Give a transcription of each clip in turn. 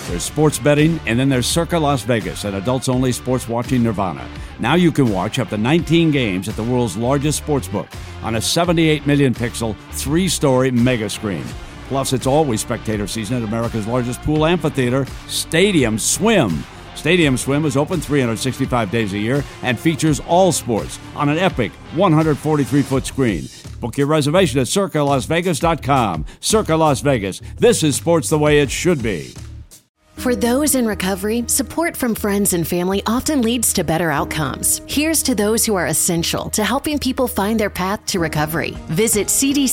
There's sports betting, and then there's Circa Las Vegas, an adults-only sports watching nirvana. Now you can watch up to 19 games at the world's largest sportsbook on a 78 million pixel, 3-story mega screen. Plus, it's always spectator season at America's largest pool amphitheater, Stadium Swim. Stadium Swim is open 365 days a year and features all sports on an epic 143-foot screen. Book your reservation at CircaLasVegas.com. Circa Las Vegas. This is sports the way it should be. For those in recovery, support from friends and family often leads to better outcomes. Here's to those who are essential to helping people find their path to recovery. Visit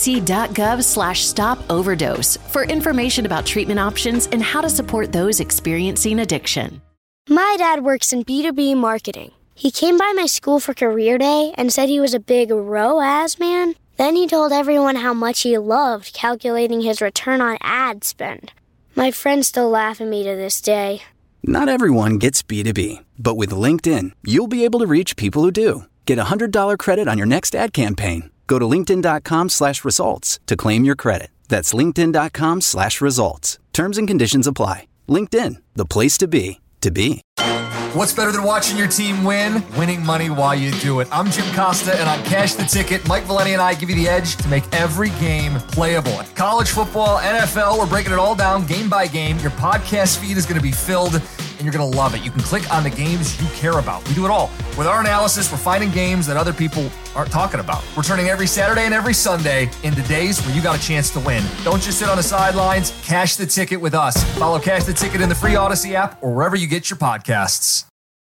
cdc.gov/stop-overdose for information about treatment options and how to support those experiencing addiction. My dad works in B2B marketing. He came by my school for career day and said he was a big ROAS man. Then he told everyone how much he loved calculating his return on ad spend. My friends still laugh at me to this day. Not everyone gets B2B, but with LinkedIn, you'll be able to reach people who do. Get a $100 credit on your next ad campaign. Go to linkedin.com/results to claim your credit. That's linkedin.com/results. Terms and conditions apply. LinkedIn, the place to be, to be. What's better than watching your team win? Winning money while you do it. I'm Jim Costa, and on Cash the Ticket, Mike Valenti and I give you the edge to make every game playable. College football, NFL, we're breaking it all down game by game. Your podcast feed is going to be filled, and you're going to love it. You can click on the games you care about. We do it all. With our analysis, we're finding games that other people aren't talking about. We're turning every Saturday and every Sunday into days where you got a chance to win. Don't just sit on the sidelines. Cash the Ticket with us. Follow Cash the Ticket in the free Odyssey app or wherever you get your podcasts.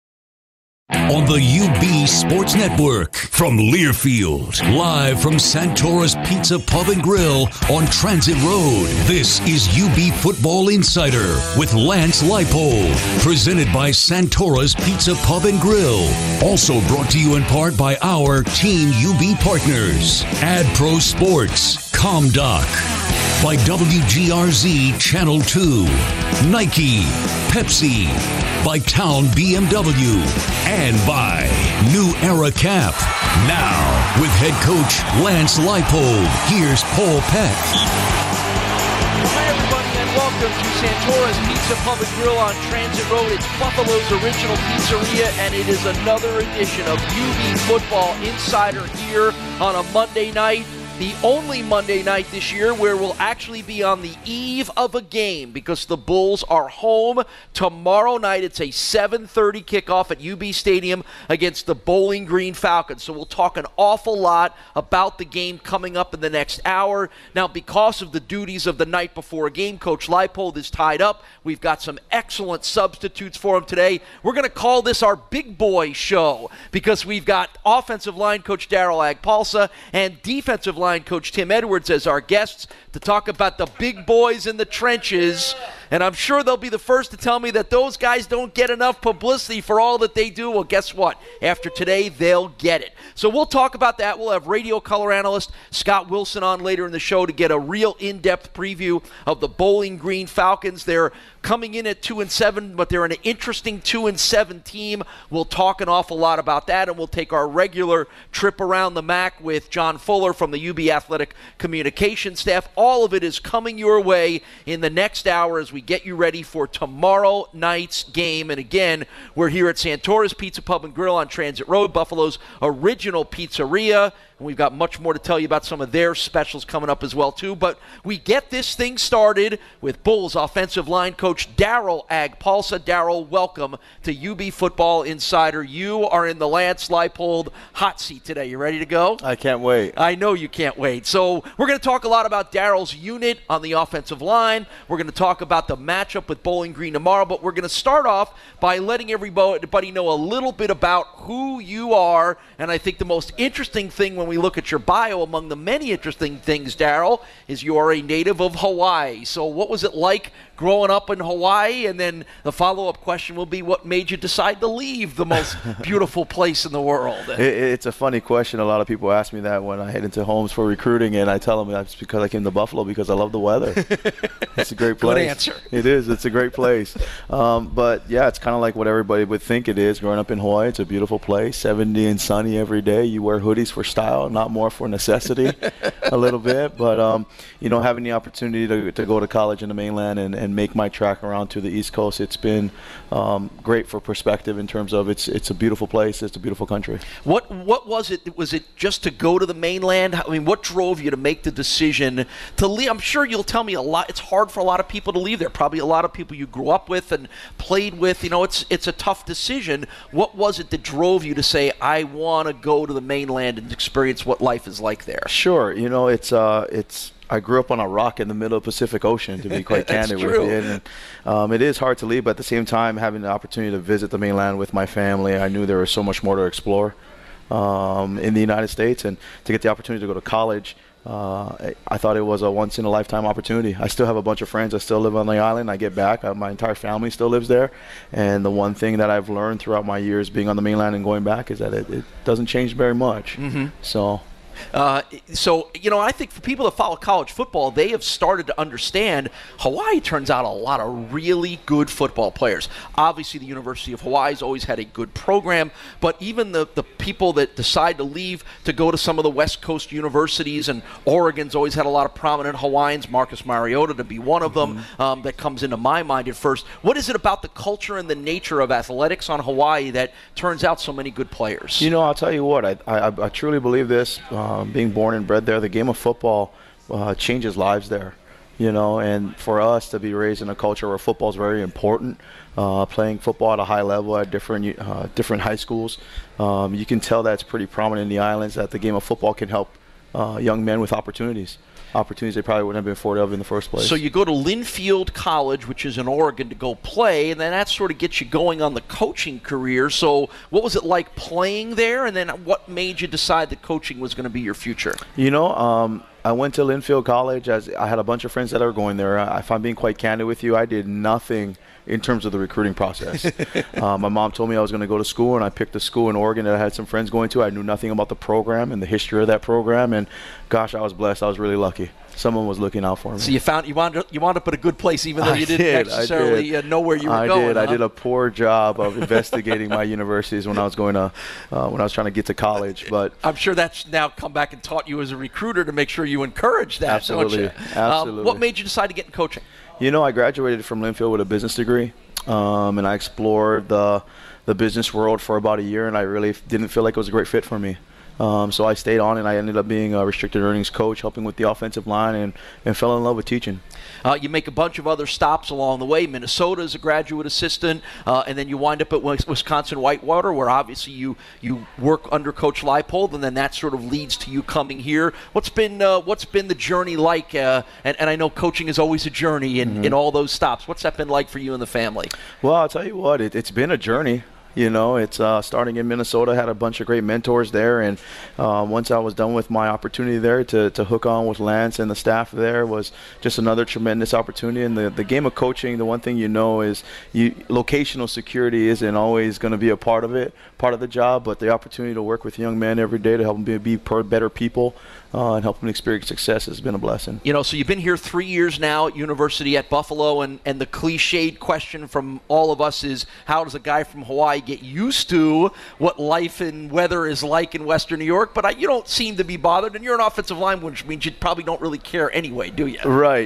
On the UB Sports Network, from Learfield, live from Santora's Pizza Pub and Grill on Transit Road, this is UB Football Insider with Lance Leipold, presented by Santora's Pizza Pub and Grill. Also brought to you in part by our Team UB partners, AdPro Sports, ComDoc, by WGRZ Channel 2, Nike, Pepsi, by Town BMW, and by New Era Cap. Now, with head coach Lance Leipold, here's Paul Peck. Hi, everybody, and welcome to Santora's Pizza Pub and Grill on Transit Road. It's Buffalo's original pizzeria, and it is another edition of UB Football Insider here on a Monday night. The only Monday night this year where we'll actually be on the eve of a game because the Bulls are home tomorrow night. It's a 7:30 kickoff at UB Stadium against the Bowling Green Falcons. So we'll talk an awful lot about the game coming up in the next hour. Now, because of the duties of the night before a game, Coach Leipold is tied up. We've got some excellent substitutes for him today. We're going to call this our Big Boy Show because we've got offensive line coach Daryl Agpalsa and defensive line coach Tim Edwards as our guests to talk about the big boys in the trenches. And I'm sure they'll be the first to tell me that those guys don't get enough publicity for all that they do. Well, guess what? After today, they'll get it. So we'll talk about that. We'll have radio color analyst Scott Wilson on later in the show to get a real in-depth preview of the Bowling Green Falcons. They're coming in at 2-7, but they're an interesting 2-7 team. We'll talk an awful lot about that, and we'll take our regular trip around the MAC with John Fuller from the UB Athletic Communications staff. All of it is coming your way in the next hour as we get you ready for tomorrow night's game. And again, we're here at Santora's Pizza Pub and Grill on Transit Road, Buffalo's original pizzeria. And we've got much more to tell you about some of their specials coming up as well, too. But we get this thing started with Bulls offensive line coach Daryl Agpalsa. Daryl, welcome to UB Football Insider. You are in the Lance Leipold hot seat today. You ready to go? I can't wait. I know you can't wait. So we're going to talk a lot about Daryl's unit on the offensive line. We're going to talk about the matchup with Bowling Green tomorrow. But we're going to start off by letting everybody know a little bit about who you are. And I think the most interesting thing when we look at your bio, among the many interesting things, Daryl, is you are a native of Hawaii. So what was it like growing up in Hawaii? And then the follow-up question will be, what made you decide to leave the most beautiful place in the world? It's a funny question. A lot of people ask me that when I head into homes for recruiting, and I tell them that's because I came to Buffalo because I love the weather. It's a great place. Good answer. It is. It's a great place. But, yeah, it's kind of like what everybody would think it is. Growing up in Hawaii, it's a beautiful place, 70 and sunny every day. You wear hoodies for style, not more for necessity a little bit. But, having the opportunity to go to college in the mainland and make my track around to the East Coast, it's been great for perspective in terms of it's a beautiful place. It's a beautiful country. What was it? Was it just to go to the mainland? I mean, what drove you to make the decision to leave? I'm sure you'll tell me a lot. It's hard for a lot of people to leave there. Probably a lot of people you grew up with and played with. It's a tough decision. What was it that drove you to say, I want to go to the mainland and experience what life is like there? Sure. I grew up on a rock in the middle of the Pacific Ocean, to be quite candid with you. And it is hard to leave, but at the same time, having the opportunity to visit the mainland with my family, I knew there was so much more to explore in the United States. And to get the opportunity to go to college, I thought it was a once-in-a-lifetime opportunity. I still have a bunch of friends that still live on the island. I get back. My entire family still lives there. And the one thing that I've learned throughout my years being on the mainland and going back is that it doesn't change very much. Mm-hmm. I think for people that follow college football, they have started to understand Hawaii turns out a lot of really good football players. Obviously, the University of Hawaii has always had a good program, but even the people that decide to leave to go to some of the West Coast universities, and Oregon's always had a lot of prominent Hawaiians, Marcus Mariota to be one of them, that comes into my mind at first. What is it about the culture and the nature of athletics on Hawaii that turns out so many good players? I'll tell you what, I truly believe this. Being born and bred there, the game of football changes lives there, and for us to be raised in a culture where football is very important, playing football at a high level at different high schools, you can tell that's pretty prominent in the islands, that the game of football can help young men with opportunities they probably wouldn't have been afforded of in the first place. So you go to Linfield College, which is in Oregon, to go play, and then that sort of gets you going on the coaching career. So what was it like playing there, and then what made you decide that coaching was going to be your future? I went to Linfield College as I had a bunch of friends that are going there. If I'm being quite candid with you, I did nothing in terms of the recruiting process. My mom told me I was going to go to school, and I picked a school in Oregon that I had some friends going to. I knew nothing about the program and the history of that program, and gosh, I was blessed. I was really lucky. Someone was looking out for me. So you wound up at a good place, even though you didn't necessarily know where you were going. I did a poor job of investigating my universities when I was trying to get to college. But I'm sure that's now come back and taught you as a recruiter to make sure you encourage that. Absolutely, don't you? Absolutely. What made you decide to get in coaching? I graduated from Linfield with a business degree, and I explored the business world for about a year, and I really didn't feel like it was a great fit for me. So I stayed on, and I ended up being a restricted earnings coach, helping with the offensive line, and fell in love with teaching. You make a bunch of other stops along the way. Minnesota as a graduate assistant, and then you wind up at Wisconsin Whitewater, where obviously you work under Coach Leipold, and then that sort of leads to you coming here. What's been the journey like? And I know coaching is always a journey in all those stops. What's that been like for you and the family? Well, I'll tell you what, it's been a journey. It's starting in Minnesota, had a bunch of great mentors there, and once I was done with my opportunity there to hook on with Lance and the staff there was just another tremendous opportunity. And the game of coaching, the one thing is locational security isn't always going to be a part of the job, but the opportunity to work with young men every day to help them be better people and help them experience success has been a blessing. So you've been here 3 years now at University at Buffalo, and the cliched question from all of us is, how does a guy from Hawaii get used to what life and weather is like in Western New York? But you don't seem to be bothered, and you're an offensive lineman, which means you probably don't really care anyway, do you? Right.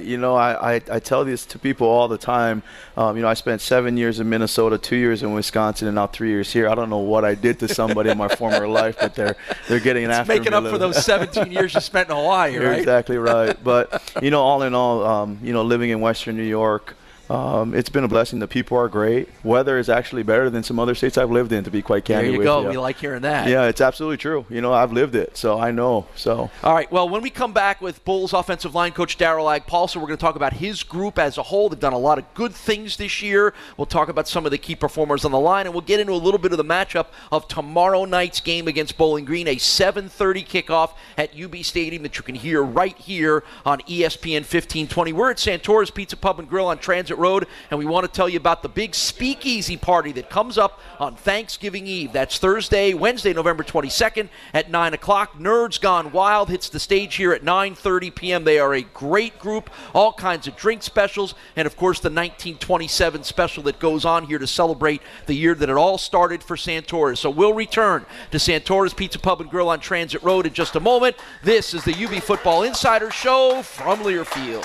I tell this to people all the time. I spent 7 years in Minnesota, 2 years in Wisconsin, and now 3 years here. I don't know what I did to somebody in my former life, but they're getting after me. Making up for those 17 years you spent in Hawaii, right? You're exactly right. But, all in all, living in Western New York, it's been a blessing. The people are great. Weather is actually better than some other states I've lived in, to be quite candid with you. There you go. We like hearing that. Yeah, it's absolutely true. I've lived it, so I know. So. All right. Well, when we come back with Bulls offensive line coach Darryl Agpolsa, we're going to talk about his group as a whole. They've done a lot of good things this year. We'll talk about some of the key performers on the line, and we'll get into a little bit of the matchup of tomorrow night's game against Bowling Green, a 7:30 kickoff at UB Stadium that you can hear right here on ESPN 1520. We're at Santora's Pizza Pub and Grill on Transit Transit Road, and we want to tell you about the big speakeasy party that comes up on Thanksgiving Eve. That's Wednesday, November 22nd at 9 o'clock. Nerds Gone Wild hits the stage here at 9:30 p.m. They are a great group, all kinds of drink specials, and of course the 1927 special that goes on here to celebrate the year that it all started for Santora's. So we'll return to Santora's Pizza Pub and Grill on Transit Road in just a moment. This is the UB Football Insider Show from Learfield.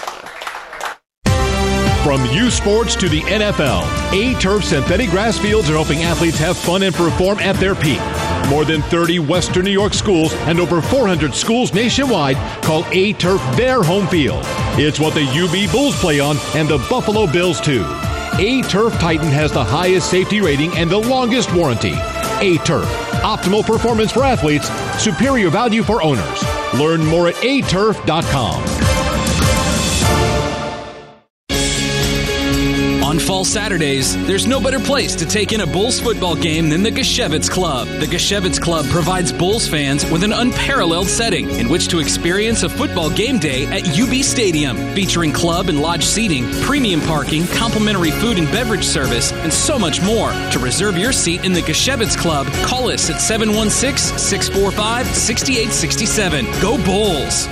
From U Sports to the NFL, A-Turf synthetic grass fields are helping athletes have fun and perform at their peak. More than 30 Western New York schools and over 400 schools nationwide call A-Turf their home field. It's what the UB Bulls play on and the Buffalo Bills too. A-Turf Titan has the highest safety rating and the longest warranty. A-Turf, optimal performance for athletes, superior value for owners. Learn more at aturf.com. On fall Saturdays, there's no better place to take in a Bulls football game than the Geshevitz Club. The Geshevitz Club provides Bulls fans with an unparalleled setting in which to experience a football game day at UB Stadium, featuring club and lodge seating, premium parking, complimentary food and beverage service, and so much more. To reserve your seat in the Geshevitz Club, call us at 716-645-6867. Go Bulls!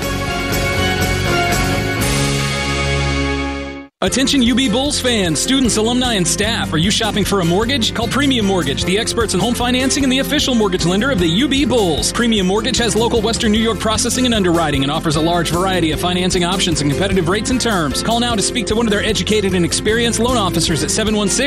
Attention UB Bulls fans, students, alumni, and staff. Are you shopping for a mortgage? Call Premium Mortgage, the experts in home financing and the official mortgage lender of the UB Bulls. Premium Mortgage has local Western New York processing and underwriting and offers a large variety of financing options and competitive rates and terms. Call now to speak to one of their educated and experienced loan officers at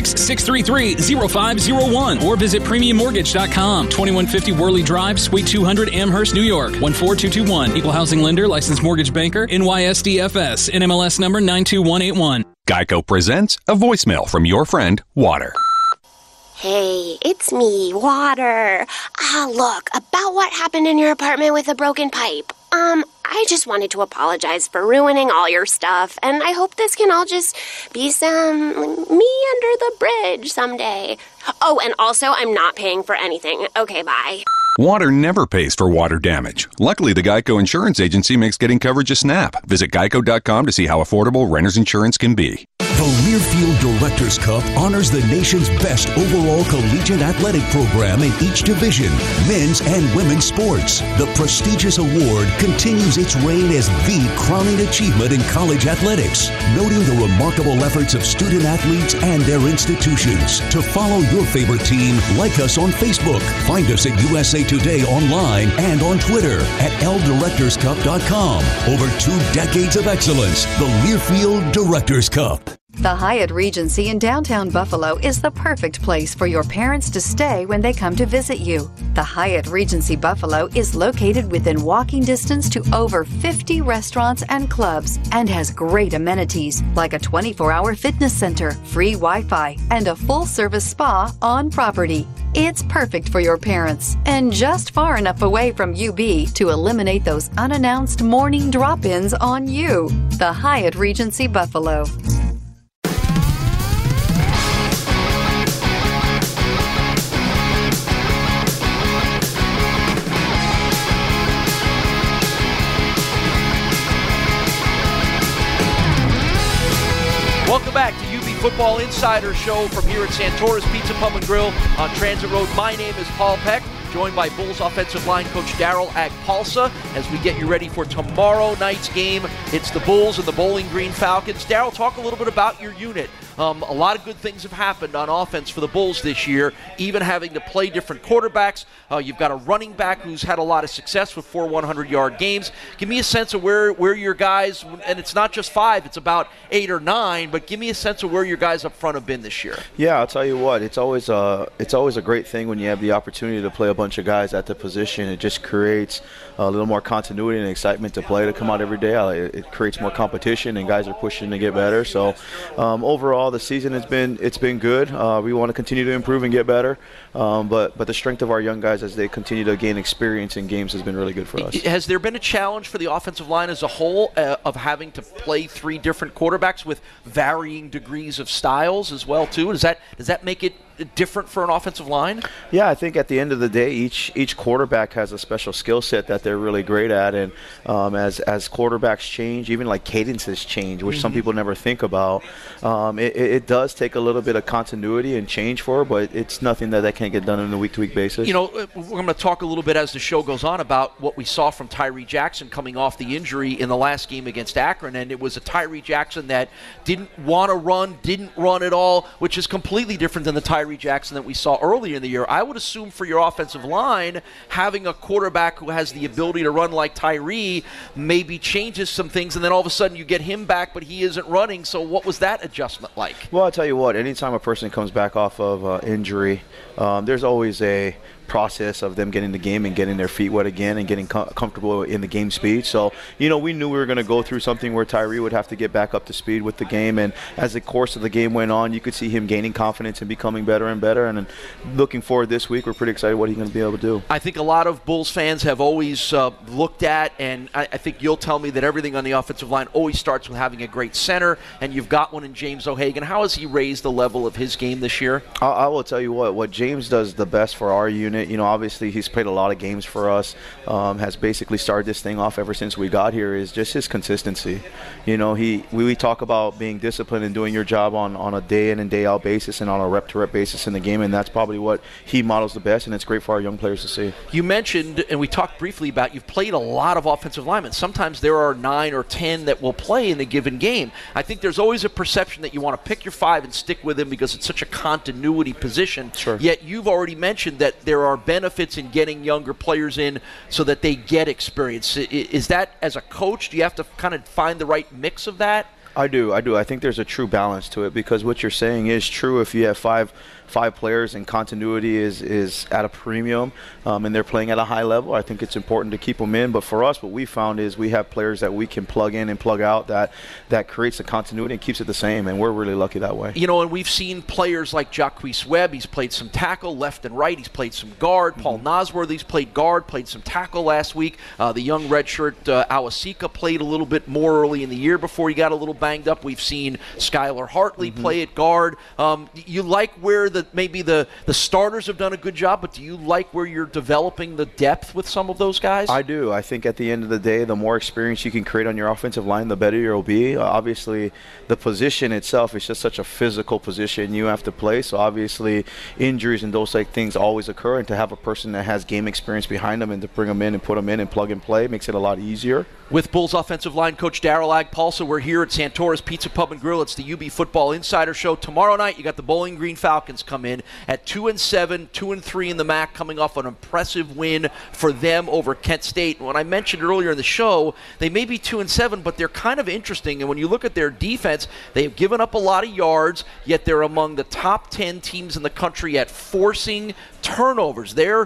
716-633-0501 or visit premiummortgage.com. 2150 Worley Drive, Suite 200, Amherst, New York, 14221. Equal housing lender, licensed mortgage banker, NYSDFS, NMLS number 92181. Geico presents a voicemail from your friend, Water. Hey, it's me, Water. Look, about what happened in your apartment with the broken pipe. I just wanted to apologize for ruining all your stuff, and I hope this can all just be some me under the bridge someday. Oh, and also, I'm not paying for anything. Okay, bye. Water never pays for water damage. Luckily, the Geico Insurance Agency makes getting coverage a snap. Visit geico.com to see how affordable renter's insurance can be. The Learfield Directors Cup honors the nation's best overall collegiate athletic program in each division, men's and women's sports. The prestigious award continues its reign as the crowning achievement in college athletics, noting the remarkable efforts of student athletes and their institutions. To follow your favorite team, like us on Facebook. Find us at USA Today online and on Twitter at ldirectorscup.com. Over 2 decades of excellence, the Learfield Directors Cup. The Hyatt Regency in downtown Buffalo is the perfect place for your parents to stay when they come to visit you. The Hyatt Regency Buffalo is located within walking distance to over 50 restaurants and clubs and has great amenities like a 24-hour fitness center, free Wi-Fi, and a full-service spa on property. It's perfect for your parents and just far enough away from UB to eliminate those unannounced morning drop-ins on you. The Hyatt Regency Buffalo. Welcome back to UB Football Insider Show from here at Santora's Pizza Pub and Grill on Transit Road. My name is Paul Peck, joined by Bulls offensive line coach Daryl Agpalsa as we get you ready for tomorrow night's game. It's the Bulls and the Bowling Green Falcons. Daryl, talk a little bit about your unit. A lot of good things have happened on offense for the Bulls this year, even having to play different quarterbacks. You've got a running back who's had a lot of success with 4 100-yard games. Give me a sense of where your guys, and it's not just 5, it's about 8 or 9, but give me a sense of where your guys up front have been this year. Yeah, I'll tell you what, it's always a great thing when you have the opportunity to play a bunch of guys at the position. It just creates a little more continuity and excitement to play, to come out every day. It creates more competition, and guys are pushing to get better. So overall, the season it's been good. We want to continue to improve and get better, but the strength of our young guys as they continue to gain experience in games has been really good for us. Has there been a challenge for the offensive line as a whole of having to play 3 different quarterbacks with varying degrees of styles as well too? Does that make it different for an offensive line? Yeah, I think at the end of the day, each quarterback has a special skill set that they're really great at, and as quarterbacks change, even like cadences change, which some people never think about. It does take a little bit of continuity and change for, but it's nothing that can't get done on a week-to-week basis. You know, we're going to talk a little bit as the show goes on about what we saw from Tyree Jackson coming off the injury in the last game against Akron, and it was a Tyree Jackson that didn't want to run, didn't run at all, which is completely different than the Tyree Jackson that we saw earlier in the year. I would assume for your offensive line, having a quarterback who has the ability to run like Tyree maybe changes some things, and then all of a sudden you get him back, but he isn't running. So what was that adjustment like? Well, I'll tell you what, anytime a person comes back off of injury, there's always a process of them getting the game and getting their feet wet again and getting comfortable in the game speed. So, you know, we knew we were going to go through something where Tyree would have to get back up to speed with the game, and as the course of the game went on, you could see him gaining confidence and becoming better and better, and looking forward this week, we're pretty excited what he's going to be able to do. I think a lot of Bulls fans have always looked at, and I think you'll tell me that everything on the offensive line always starts with having a great center, and you've got one in James O'Hagan. How has he raised the level of his game this year? I will tell you what James does the best for our unit. You know, obviously he's played a lot of games for us, has basically started this thing off ever since we got here, is just his consistency. You know, we talk about being disciplined and doing your job on a day in and day out basis and on a rep to rep basis in the game, and that's probably what he models the best, and it's great for our young players to see. You mentioned, and we talked briefly about, you've played a lot of offensive linemen. Sometimes there are 9 or 10 that will play in a given game. I think there's always a perception that you want to pick your 5 and stick with them because it's such a continuity position. Sure. Yet you've already mentioned that there are benefits in getting younger players in so that they get experience. Is that, as a coach, do you have to kind of find the right mix of that? I do. I think there's a true balance to it, because what you're saying is true. If you have five players and continuity is at a premium, and they're playing at a high level, I think it's important to keep them in. But for us, what we found is we have players that we can plug in and plug out that creates the continuity and keeps it the same, and we're really lucky that way. You know, and we've seen players like Jacquise Webb. He's played some tackle left and right. He's played some guard. Paul Nosworthy's played guard, played some tackle last week. The young redshirt Awasika played a little bit more early in the year before he got a little banged up. We've seen Skylar Hartley play at guard. You like where maybe the starters have done a good job, but do you like where you're developing the depth with some of those guys? I do. I think at the end of the day, the more experience you can create on your offensive line, the better you'll be. Obviously, the position itself is just such a physical position you have to play, so obviously injuries and those things always occur, and to have a person that has game experience behind them and to bring them in and put them in and plug and play makes it a lot easier. With Bulls offensive line coach Darryl Agpulsa, we're here at Santora's Pizza Pub and Grill. It's the UB Football Insider Show. Tomorrow night, you got the Bowling Green Falcons come in at 2-7, 2-3 in the MAC, coming off an impressive win for them over Kent State. When I mentioned earlier in the show, they may be 2-7, but they're kind of interesting. And when you look at their defense, they've given up a lot of yards, yet they're among the top 10 teams in the country at forcing turnovers. Their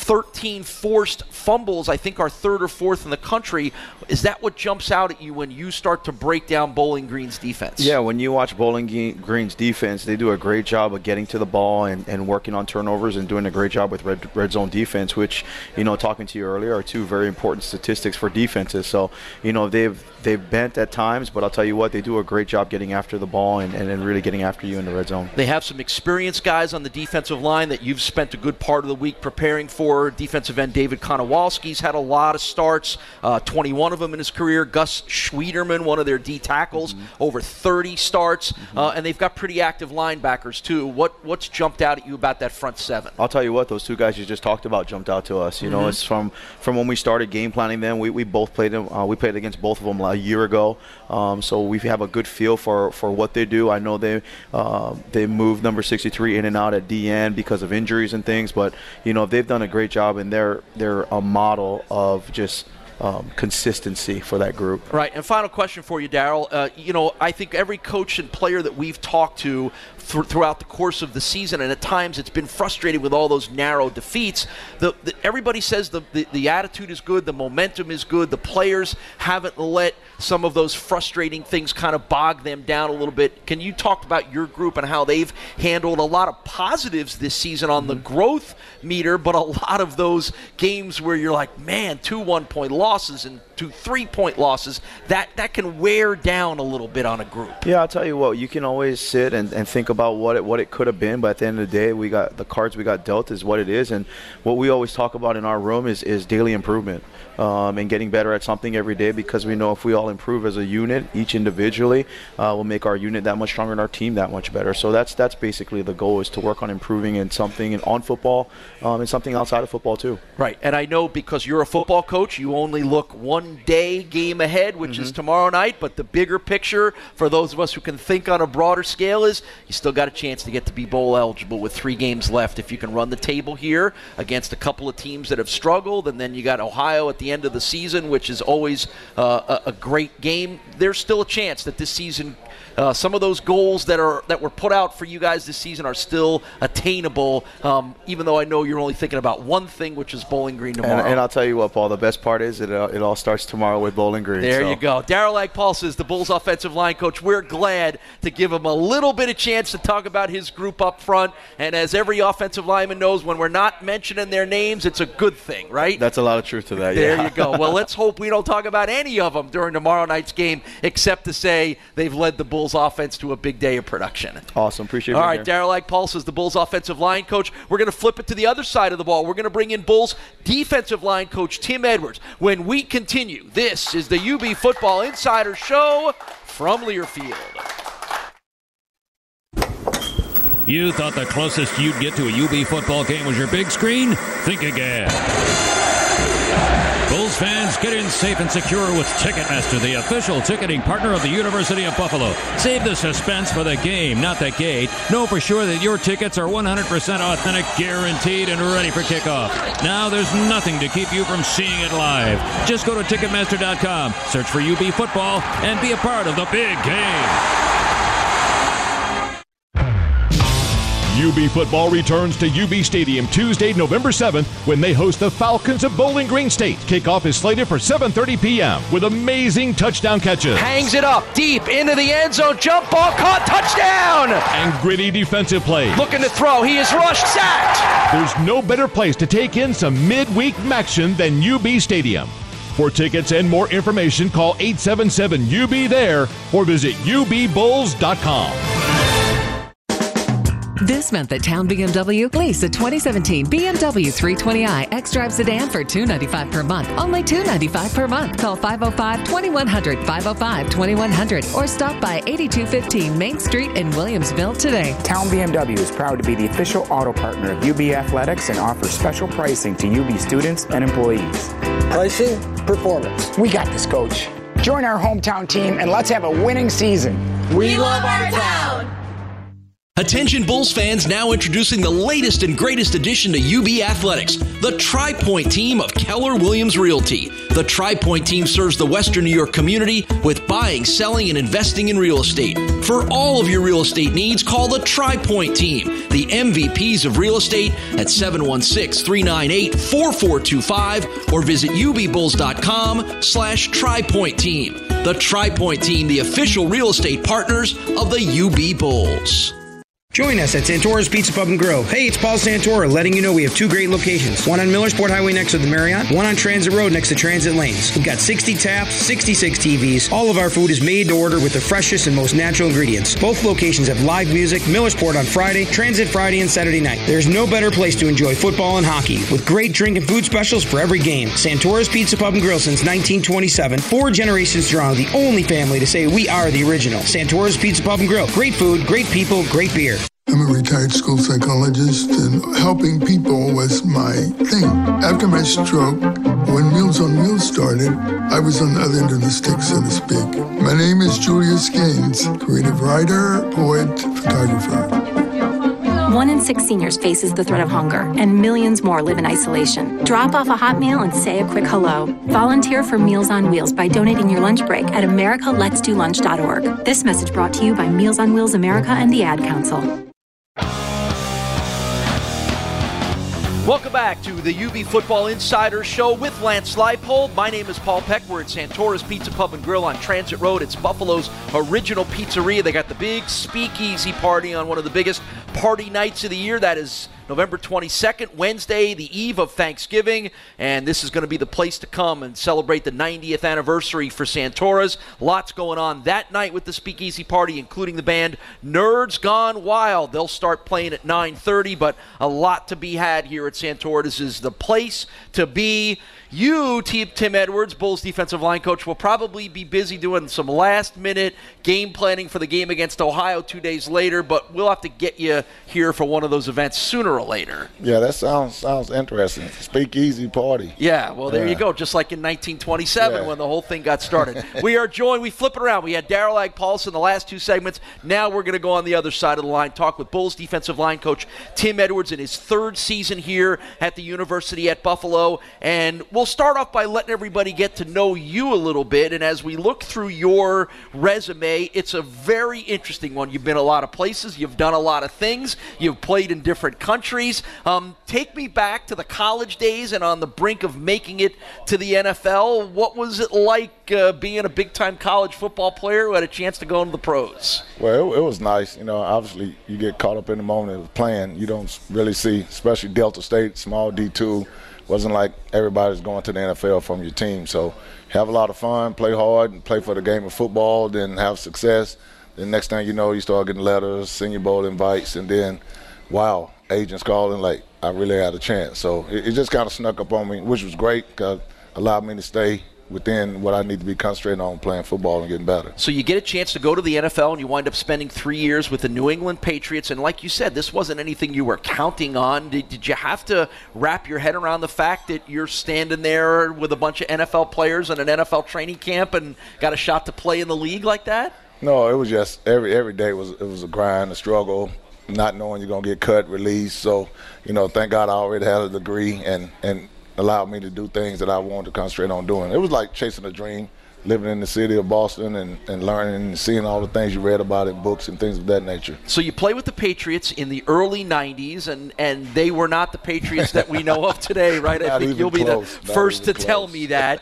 13 forced fumbles, I think, are 3rd or 4th in the country. Is that what jumps out at you when you start to break down Bowling Green's defense? Yeah, when you watch Bowling Green's defense, they do a great job of getting to the ball and working on turnovers and doing a great job with red zone defense, which, you know, talking to you earlier, are 2 very important statistics for defenses. So, you know, they've bent at times, but I'll tell you what, they do a great job getting after the ball and really getting after you in the red zone. They have some experienced guys on the defensive line that you've spent a good part of the week preparing for. Defensive end David Konowalski's had a lot of starts, 21 of them in his career. Gus Schwederman, one of their D tackles, over 30 starts, and they've got pretty active linebackers too. What's jumped out at you about that front 7? I'll tell you what, those 2 guys you just talked about jumped out to us. You know, it's from when we started game planning them. We both played them. We played against both of them a year ago, so we have a good feel for what they do. I know they moved number 63 in and out at DN because of injuries and things, but you know, they've done a great job, and they're a model of just consistency for that group. Right, and final question for you, Darryl. You know, I think every coach and player that we've talked to throughout the course of the season, and at times it's been frustrated with all those narrow defeats. Everybody says the attitude is good, the momentum is good, the players haven't let some of those frustrating things kind of bog them down a little bit. Can you talk about your group and how they've handled a lot of positives this season on the growth meter, but a lot of those games where you're like, man, 2 1-point losses and 2 3-point losses, that can wear down a little bit on a group? Yeah, I'll tell you what, you can always sit and think about what it could have been, but at the end of the day, the cards we got dealt is what it is. And what we always talk about in our room is daily improvement. And getting better at something every day, because we know if we all improve as a unit, each individually, will make our unit that much stronger and our team that much better. So that's basically the goal, is to work on improving in something on football and something outside of football too. Right, and I know because you're a football coach, you only look one day game ahead, which is tomorrow night, but the bigger picture for those of us who can think on a broader scale is you still got a chance to get to be bowl eligible with 3 games left. If you can run the table here against a couple of teams that have struggled, and then you got Ohio at the end of the season, which is always a great game, there's still a chance that this season some of those goals that were put out for you guys this season are still attainable, even though I know you're only thinking about one thing, which is Bowling Green tomorrow. And I'll tell you what, Paul, the best part is it all starts tomorrow with Bowling Green. There you go. Darryl Agpulse is the Bulls offensive line coach. We're glad to give him a little bit of chance to talk about his group up front. And as every offensive lineman knows, when we're not mentioning their names, it's a good thing, right? That's a lot of truth to that, There you go. Well, let's hope we don't talk about any of them during tomorrow night's game, except to say they've led the Bulls offense to a big day of production. Awesome. Appreciate it. All right, Darryl Agpulse is the Bulls offensive line coach. We're going to flip it to the other side of the ball. We're going to bring in Bulls defensive line coach Tim Edwards. When we continue, this is the UB Football Insider Show from Learfield. You thought the closest you'd get to a UB football game was your big screen? Think again. Bulls fans, get in safe and secure with Ticketmaster, the official ticketing partner of the University of Buffalo. Save the suspense for the game, not the gate. Know for sure that your tickets are 100% authentic, guaranteed, and ready for kickoff. Now there's nothing to keep you from seeing it live. Just go to Ticketmaster.com, search for UB football, and be a part of the big game. UB football returns to UB Stadium Tuesday, November 7th, when they host the Falcons of Bowling Green State. Kickoff is slated for 7:30 p.m. with amazing touchdown catches. Hangs it up deep into the end zone. Jump ball caught. Touchdown. And gritty defensive plays. Looking to throw. He is rushed. Sacked. There's no better place to take in some midweek action than UB Stadium. For tickets and more information, call 877-UB-THERE or visit UBBulls.com. This month at Town BMW, lease a 2017 BMW 320i X-Drive sedan for $295 per month. Only $295 per month. Call 505-2100, 505-2100, or stop by 8215 Main Street in Williamsville today. Town BMW is proud to be the official auto partner of UB Athletics and offers special pricing to UB students and employees. Pricing, performance. We got this, Coach. Join our hometown team and let's have a winning season. We love our town. Attention Bulls fans, now introducing the latest and greatest addition to UB Athletics, the Tri-Point team of Keller Williams Realty. The Tri-Point team serves the Western New York community with buying, selling, and investing in real estate. For all of your real estate needs, call the Tri-Point team, the MVPs of real estate, at 716-398-4425 or visit ubbulls.com/Tri-Point team. The Tri-Point team, the official real estate partners of the UB Bulls. Join us at Santora's Pizza Pub and Grill. Hey, it's Paul Santora letting you know we have 2 great locations. One on Millersport Highway next to the Marriott, one on Transit Road next to Transit Lanes. We've got 60 taps, 66 TVs. All of our food is made to order with the freshest and most natural ingredients. Both locations have live music, Millersport on Friday, Transit Friday and Saturday night. There's no better place to enjoy football and hockey with great drink and food specials for every game. Santora's Pizza Pub and Grill since 1927. 4 generations strong, the only family to say we are the original. Santora's Pizza Pub and Grill. Great food, great people, great beer. I'm a retired school psychologist, and helping people was my thing. After my stroke, when Meals on Wheels started, I was on the other end of the stick, so to speak. My name is Julius Gaines, creative writer, poet, photographer. 1 in 6 seniors faces the threat of hunger, and millions more live in isolation. Drop off a hot meal and say a quick hello. Volunteer for Meals on Wheels by donating your lunch break at americaletsdolunch.org. This message brought to you by Meals on Wheels America and the Ad Council. Welcome back to the UB Football Insider Show with Lance Leipold. My name is Paul Peck. We're at Santora's Pizza Pub and Grill on Transit Road. It's Buffalo's original pizzeria. They got the big speakeasy party on one of the biggest party nights of the year. That is November 22nd, Wednesday, the eve of Thanksgiving, and this is going to be the place to come and celebrate the 90th anniversary for Santora's. Lots going on that night with the Speakeasy Party, including the band Nerds Gone Wild. They'll start playing at 9:30, but a lot to be had here at Santora. This is the place to be. You, Tim Edwards, Bulls defensive line coach, will probably be busy doing some last-minute game planning for the game against Ohio 2 days later, but we'll have to get you here for one of those events sooner or later. Yeah, that sounds interesting. Speakeasy Party. Yeah, well, there you go, just like in 1927 when the whole thing got started. We are joined, we flip it around. We had Daryl Agg-Paulson in the last two segments. Now we're going to go on the other side of the line, talk with Bulls defensive line coach Tim Edwards in his third season here at the University at Buffalo, and we'll start off by letting everybody get to know you a little bit. And as we look through your resume, it's a very interesting one. You've been a lot of places. You've done a lot of things. You've played in different countries. Take me back to the college days and on the brink of making it to the NFL. What was it like being a big-time college football player who had a chance to go into the pros? Well, it was nice. Obviously you get caught up in the moment of playing. You don't really see, especially Delta State, small D2. Wasn't like everybody's going to the NFL from your team. So have a lot of fun, play hard, and play for the game of football, then have success. Then next thing you know, you start getting letters, Senior Bowl invites, and then, wow, agents calling like I really had a chance. So it just kind of snuck up on me, which was great because it allowed me to stay within what I need to be concentrating on, playing football and getting better. So you get a chance to go to the NFL, and you wind up spending 3 years with the New England Patriots. And like you said, this wasn't anything you were counting on. Did you have to wrap your head around the fact that you're standing there with a bunch of NFL players in an NFL training camp and got a shot to play in the league like that? No, it was just every day was a grind, a struggle, not knowing you're going to get cut, released. So, thank God I already had a degree and allowed me to do things that I wanted to concentrate on doing. It was like chasing a dream, living in the city of Boston and learning and seeing all the things you read about in books and things of that nature. So you play with the Patriots in the early 90s, and they were not the Patriots that we know of today, right? I think you'll be the first to tell me that.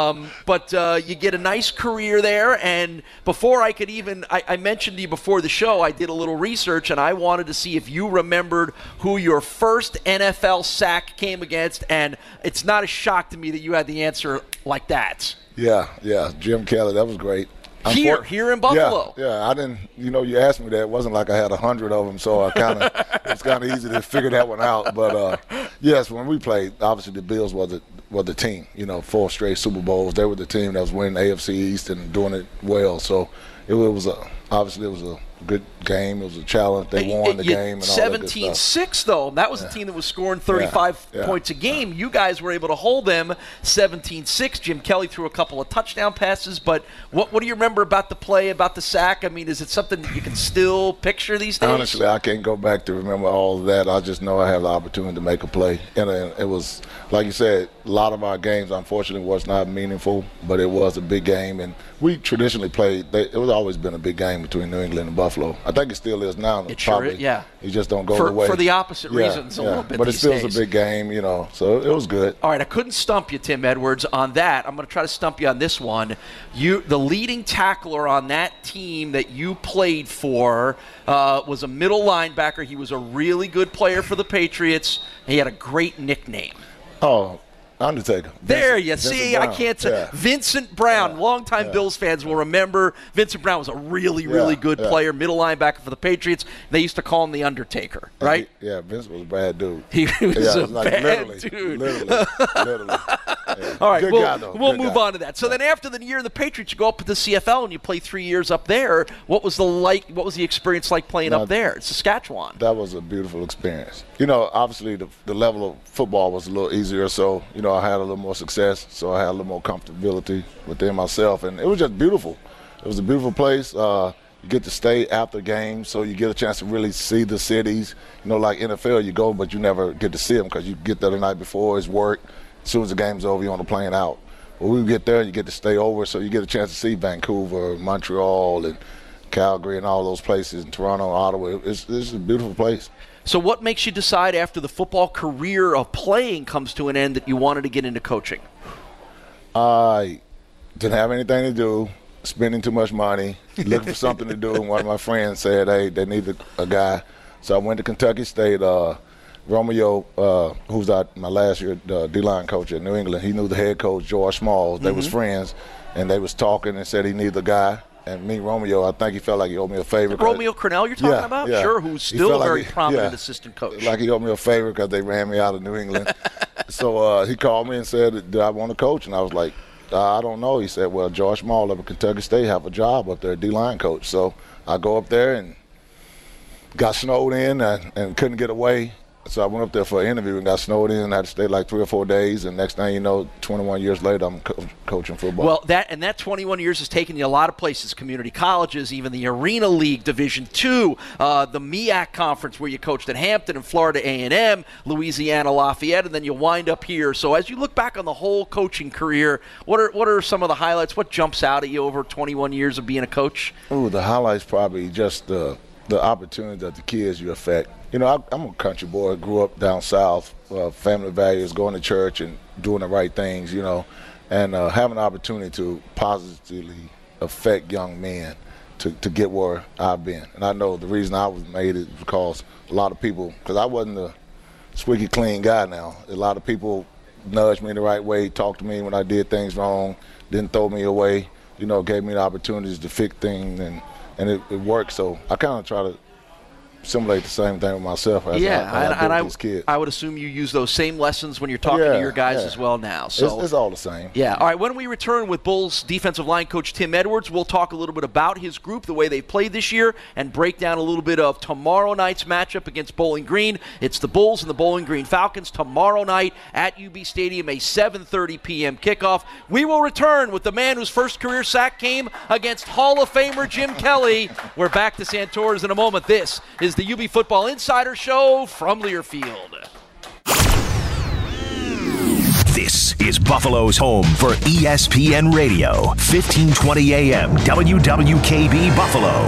But you get a nice career there, and before I could even – I mentioned to you before the show, I did a little research, and I wanted to see if you remembered who your first NFL sack came against, and it's not a shock to me that you had the answer like that. Yeah, Jim Kelly, that was great. Here in Buffalo. Yeah, I didn't, you asked me that. It wasn't like I had 100 of them, so it's kind of easy to figure that one out. But, yes, when we played, obviously the Bills were the team, 4 straight Super Bowls. They were the team that was winning AFC East and doing it well. So obviously it was a good game. It was a challenge. They won the game and all that good stuff. 17-6, though. That was the team that was scoring 35 points a game. You guys were able to hold them 17-6. Jim Kelly threw a couple of touchdown passes. But what do you remember about the play, about the sack? I mean, is it something that you can still picture these days? Honestly, I can't go back to remember all of that. I just know I had the opportunity to make a play. And it was, like you said, a lot of our games, unfortunately, was not meaningful, but it was a big game. And we traditionally played, it was always been a big game between New England and Buffalo. I think it still is now. It sure is, yeah. You just don't go the way. For the opposite reasons a little bit but these it still days. is a big game, so it was good. All right, I couldn't stump you, Tim Edwards, on that. I'm going to try to stump you on this one. The leading tackler on that team that you played for was a middle linebacker. He was a really good player for the Patriots. He had a great nickname. Oh, Undertaker. There you see, I can't say. Vincent Brown, longtime Bills fans will remember. Vincent Brown was a really, really good player, middle linebacker for the Patriots. They used to call him the Undertaker, right? Vince was a bad dude. He was a bad dude. Literally. All right, we'll move guy. On to that. So then after the year in the Patriots, you go up to the CFL and you play 3 years up there. What was the experience like playing up there in Saskatchewan? That was a beautiful experience. Obviously the level of football was a little easier, so I had a little more success, so I had a little more comfortability within myself, and it was just beautiful. It was a beautiful place. You get to stay after games, so you get a chance to really see the cities. Like NFL, you go, but you never get to see them because you get there the night before, it's work. As soon as the game's over, you're on the plane out. But we get there, you get to stay over, so you get a chance to see Vancouver, Montreal, and Calgary, and all those places, and Toronto, Ottawa. It's a beautiful place. So what makes you decide after the football career of playing comes to an end that you wanted to get into coaching? I didn't have anything to do, spending too much money, looking for something to do, and one of my friends said, hey, they need a guy. So I went to Kentucky State, Romeo, who's my last year D-line coach at New England, he knew the head coach, George Smalls. They was friends, and they was talking and said he needed a guy. And me, Romeo, I think he felt like he owed me a favor. Romeo Crennel you're talking about? Yeah. Sure, who's still a very prominent assistant coach. Like he owed me a favor because they ran me out of New England. So he called me and said, "Do I want to coach?" And I was like, "I don't know." He said, "Well, George Small up at Kentucky State have a job up there, D-line coach." So I go up there and got snowed in and couldn't get away. So I went up there for an interview and got snowed in. I had to stay like 3 or 4 days, and next thing you know, 21 years later, I'm coaching football. Well, that 21 years has taken you a lot of places, community colleges, even the Arena League, Division II, the MEAC Conference where you coached at Hampton and Florida A&M, Louisiana Lafayette, and then you wind up here. So as you look back on the whole coaching career, what are some of the highlights? What jumps out at you over 21 years of being a coach? Ooh, the highlights probably just the opportunity that the kids you affect. You know, I'm a country boy, grew up down south, family values, going to church and doing the right things, you know, and having the opportunity to positively affect young men to get where I've been. And I know the reason I was made is because a lot of people, because I wasn't a squeaky clean guy now. A lot of people nudged me the right way, talked to me when I did things wrong, didn't throw me away, you know, gave me the opportunities to fix things, and it worked. So I kind of try to simulate the same thing with myself as I do with these kids. I would assume you use those same lessons when you're talking to your guys as well now. So it's all the same. Yeah. All right, when we return with Bulls defensive line coach Tim Edwards, we'll talk a little bit about his group, the way they played this year, and break down a little bit of tomorrow night's matchup against Bowling Green. It's the Bulls and the Bowling Green Falcons tomorrow night at UB Stadium, a 7:30 p.m. kickoff. We will return with the man whose first career sack came against Hall of Famer Jim Kelly. We're back to Santora's in a moment. This is the UB Football Insider Show from Learfield. This is Buffalo's home for ESPN Radio, 1520 AM, WWKB Buffalo.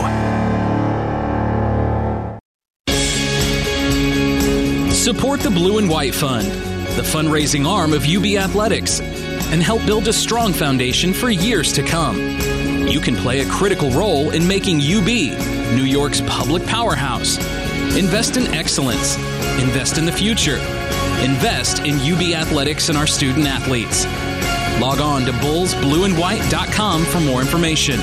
Support the Blue and White Fund, the fundraising arm of UB Athletics, and help build a strong foundation for years to come. You can play a critical role in making UB New York's public powerhouse. Invest in excellence. Invest in the future. Invest in UB Athletics and our student athletes. Log on to bullsblueandwhite.com for more information.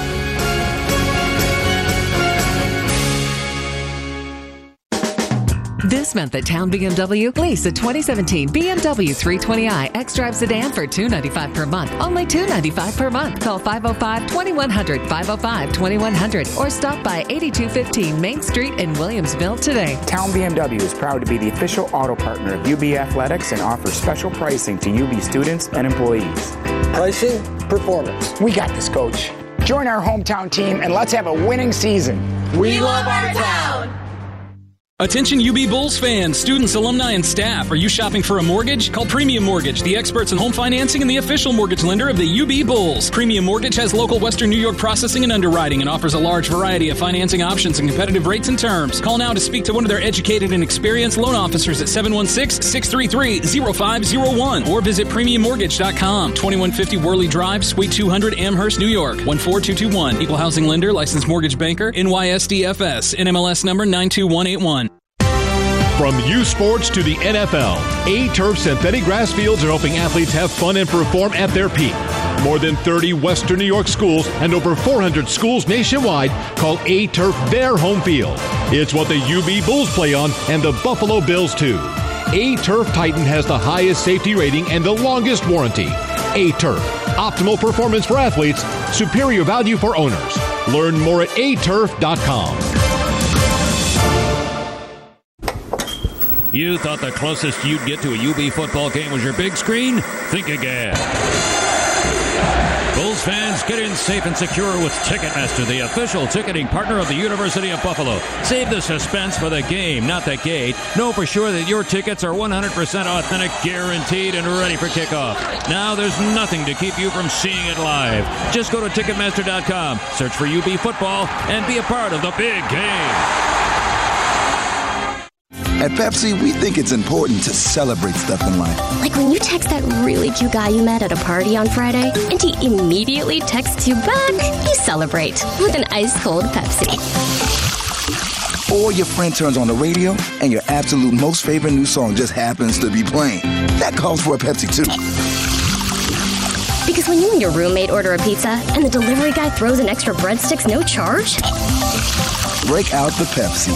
This month at Town BMW, lease a 2017 BMW 320i X-Drive sedan for $295 per month. Only $295 per month. Call 505-2100, 505-2100, or stop by 8215 Main Street in Williamsville today. Town BMW is proud to be the official auto partner of UB Athletics and offers special pricing to UB students and employees. Pricing, performance. We got this, Coach. Join our hometown team and let's have a winning season. We love our town. Attention UB Bulls fans, students, alumni, and staff. Are you shopping for a mortgage? Call Premium Mortgage, the experts in home financing and the official mortgage lender of the UB Bulls. Premium Mortgage has local Western New York processing and underwriting and offers a large variety of financing options and competitive rates and terms. Call now to speak to one of their educated and experienced loan officers at 716-633-0501 or visit premiummortgage.com. 2150 Worley Drive, Suite 200, Amherst, New York, 14221. Equal housing lender, licensed mortgage banker, NYSDFS, NMLS number 92181. From U Sports to the NFL, A-Turf synthetic grass fields are helping athletes have fun and perform at their peak. More than 30 Western New York schools and over 400 schools nationwide call A-Turf their home field. It's what the UB Bulls play on and the Buffalo Bills too. A-Turf Titan has the highest safety rating and the longest warranty. A-Turf, optimal performance for athletes, superior value for owners. Learn more at aturf.com. You thought the closest you'd get to a UB football game was your big screen? Think again. Bulls fans, get in safe and secure with Ticketmaster, the official ticketing partner of the University of Buffalo. Save the suspense for the game, not the gate. Know for sure that your tickets are 100% authentic, guaranteed, and ready for kickoff. Now there's nothing to keep you from seeing it live. Just go to Ticketmaster.com, search for UB football, and be a part of the big game. At Pepsi, we think it's important to celebrate stuff in life. Like when you text that really cute guy you met at a party on Friday, and he immediately texts you back. You celebrate with an ice-cold Pepsi. Or your friend turns on the radio and your absolute most favorite new song just happens to be playing. That calls for a Pepsi, too. Because when you and your roommate order a pizza and the delivery guy throws in extra breadsticks, no charge? Break out the Pepsi.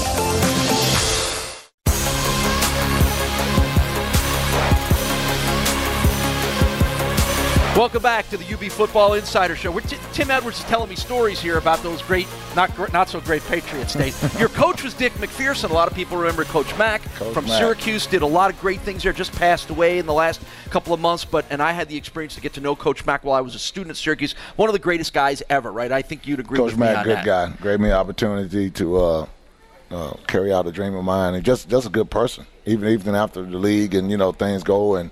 Welcome back to the UB Football Insider Show. Tim Edwards is telling me stories here about those great, not so great Patriots days. Your coach was Dick McPherson. A lot of people remember Coach Mack from Syracuse. Did a lot of great things there. Just passed away in the last couple of months. And I had the experience to get to know Coach Mack while I was a student at Syracuse. One of the greatest guys ever, right? I think you'd agree with me on that. Coach Mack, good guy. Gave me an opportunity to carry out a dream of mine. And just a good person. Even after the league and, things go. And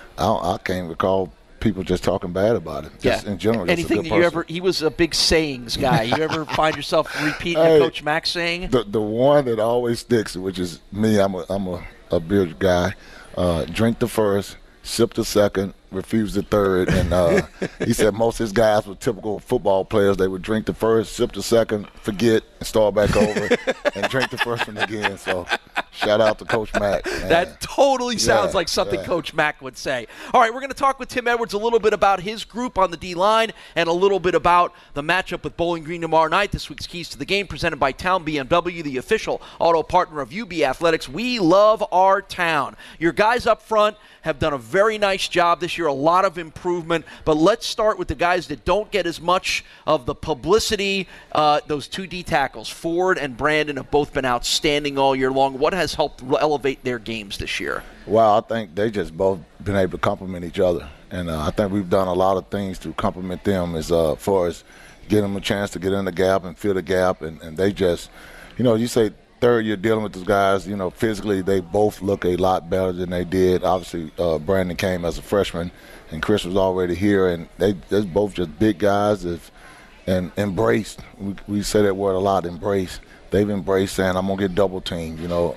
I can't recall people just talking bad about it. Just in general. Anything that you ever, he was a big sayings guy. You ever find yourself repeating a Coach Mack saying? The one that always sticks, which is me, I'm a beer guy, drink the first, sip the second, refuse the third. And he said most of his guys were typical football players. They would drink the first, sip the second, forget, and start back over, and drink the first one again. So shout out to Coach Mack. Man. That totally sounds like something Coach Mack would say. All right, we're going to talk with Tim Edwards a little bit about his group on the D-line and a little bit about the matchup with Bowling Green tomorrow night. This week's Keys to the Game presented by Town BMW, the official auto partner of UB Athletics. We love our town. Your guys up front have done a very nice job this year, a lot of improvement. But let's start with the guys that don't get as much of the publicity. Those two D tackles, Ford and Brandon, have both been outstanding all year long. What has helped elevate their games this year? Well, I think they just both been able to complement each other. And I think we've done a lot of things to complement them as far as getting them a chance to get in the gap and fill the gap. And they just, you say third year dealing with those guys, physically they both look a lot better than they did. Obviously, Brandon came as a freshman, and Chris was already here, and they're both just big guys and embraced. We say that word a lot, embrace. They've embraced saying, I'm going to get double teamed.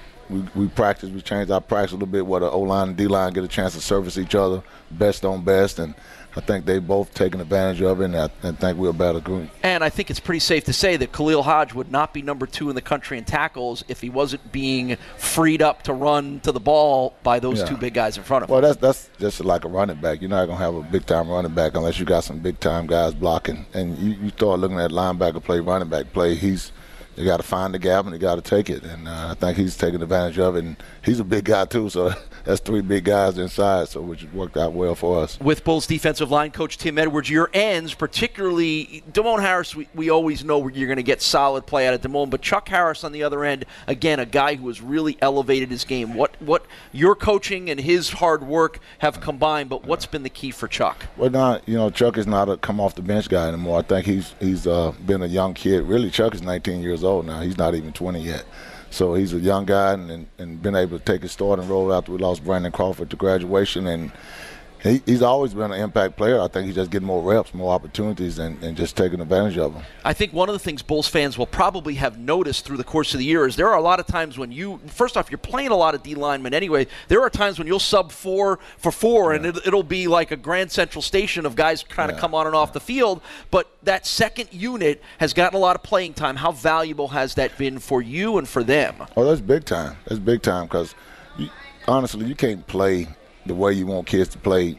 We practice, we change our practice a little bit where the O-line and D-line get a chance to service each other best on best, and I think they both taken advantage of it, and I think we're a better group. And I think it's pretty safe to say that Khalil Hodge would not be number 2 in the country in tackles if he wasn't being freed up to run to the ball by those two big guys in front of him. Well, that's just like a running back. You're not going to have a big-time running back unless you got some big-time guys blocking. And you start looking at linebacker play, running back play, you got to find the gap and you got to take it. And I think he's taking advantage of it. And he's a big guy, too, so that's 3 big guys inside, so which worked out well for us. With Bulls defensive line coach Tim Edwards, your ends, particularly Damone Harris, we always know you're going to get solid play out of Damone, but Chuck Harris on the other end, again, a guy who has really elevated his game. What your coaching and his hard work have combined, but what's been the key for Chuck? Well, Chuck is not a come-off-the-bench guy anymore. I think he's been a young kid. Really, Chuck is 19 years old now. He's not even 20 yet. So he's a young guy and been able to take his starting role after we lost Brandon Crawford to graduation. And he's always been an impact player. I think he's just getting more reps, more opportunities, and just taking advantage of them. I think one of the things Bulls fans will probably have noticed through the course of the year is there are a lot of times when first off, you're playing a lot of D linemen anyway. There are times when you'll sub 4 for 4, and it'll be like a Grand Central Station of guys trying to come on and off the field. But that second unit has gotten a lot of playing time. How valuable has that been for you and for them? Oh, that's big time. That's big time because, honestly, you can't play the way you want kids to play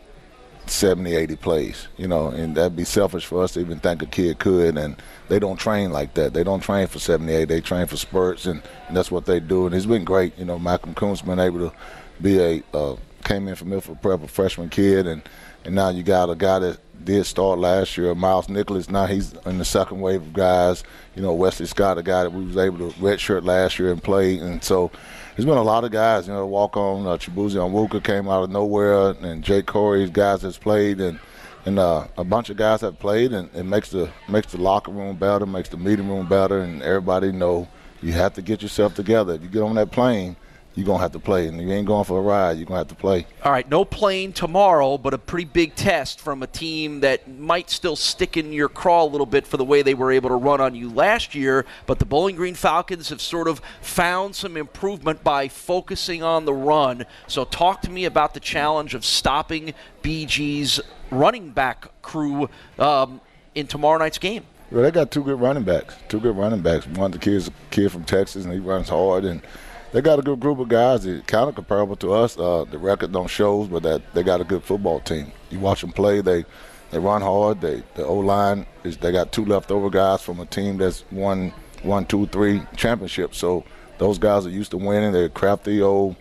70, 80 plays, and that'd be selfish for us to even think a kid could, and they don't train like that. They don't train for 78. They train for spurts, and that's what they do, and it's been great. Malcolm Coombs been able to be came in from Milford Prep, a freshman kid, and now you got a guy that did start last year, Miles Nicholas. Now he's in the second wave of guys. Wesley Scott, a guy that we was able to redshirt last year and play, and so there's been a lot of guys, walk on. Chibuzi Onwuka came out of nowhere, and Jake Corey, guys that's played, and a bunch of guys have played, and it makes the locker room better, makes the meeting room better, and everybody know you have to get yourself together. If you get on that plane, you're going to have to play. And you ain't going for a ride. You're going to have to play. All right, no plane tomorrow, but a pretty big test from a team that might still stick in your craw a little bit for the way they were able to run on you last year. But the Bowling Green Falcons have sort of found some improvement by focusing on the run. So talk to me about the challenge of stopping BG's running back crew in tomorrow night's game. Well, they got two good running backs. One, the kid from Texas, and he runs hard. And they got a good group of guys. They're kind of comparable to us. The record don't show, but that they got a good football team. You watch them play, they run hard. The O-line, they got two leftover guys from a team that's won 2, 3 championships. So those guys are used to winning. They're crafty old,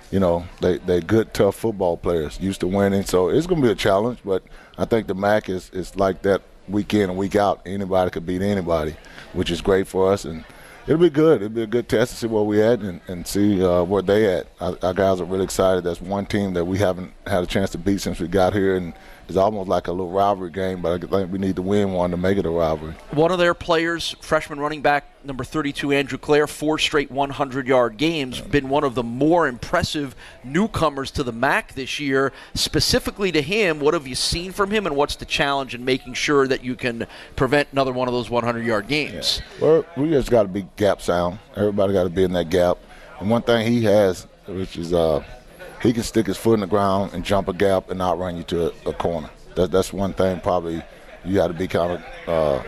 they're good, tough football players, used to winning. So it's going to be a challenge, but I think the MAC is like that week in and week out. Anybody could beat anybody, which is great for us. And it'll be good. It'll be a good test to see where we at and see where they at. Our guys are really excited. That's one team that we haven't had a chance to beat since we got here, and it's almost like a little rivalry game, but I think we need to win one to make it a rivalry. One of their players, freshman running back number 32, Andrew Clare, 4 straight 100-yard games, been one of the more impressive newcomers to the MAC this year. Specifically to him, what have you seen from him, and what's the challenge in making sure that you can prevent another one of those 100-yard games? Yeah. Well, we just got to be gap sound. Everybody got to be in that gap. And one thing he has, which is he can stick his foot in the ground and jump a gap and outrun you to a corner. That's one thing probably you got to be kind of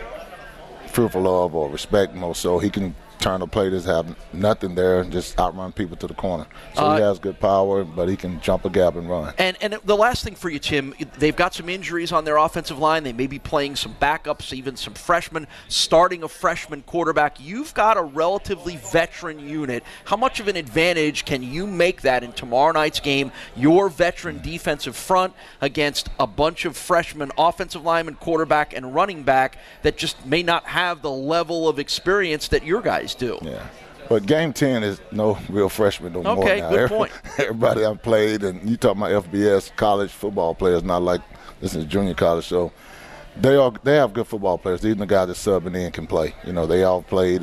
fearful of or respect more. So he can turn a play that's have nothing there and just outrun people to the corner. So he has good power, but he can jump a gap and run. And the last thing for you, Tim, they've got some injuries on their offensive line. They may be playing some backups, even some freshmen, starting a freshman quarterback. You've got a relatively veteran unit. How much of an advantage can you make that in tomorrow night's game, your veteran defensive front against a bunch of freshmen offensive linemen, quarterback, and running back that just may not have the level of experience that your guys do? Yeah. But Game 10 is no real freshman no more now. Okay, good point. Everybody I've played, and you talking about FBS college football players, not like this is junior college. So they have good football players. Even the guys that subbing in can play. They all played,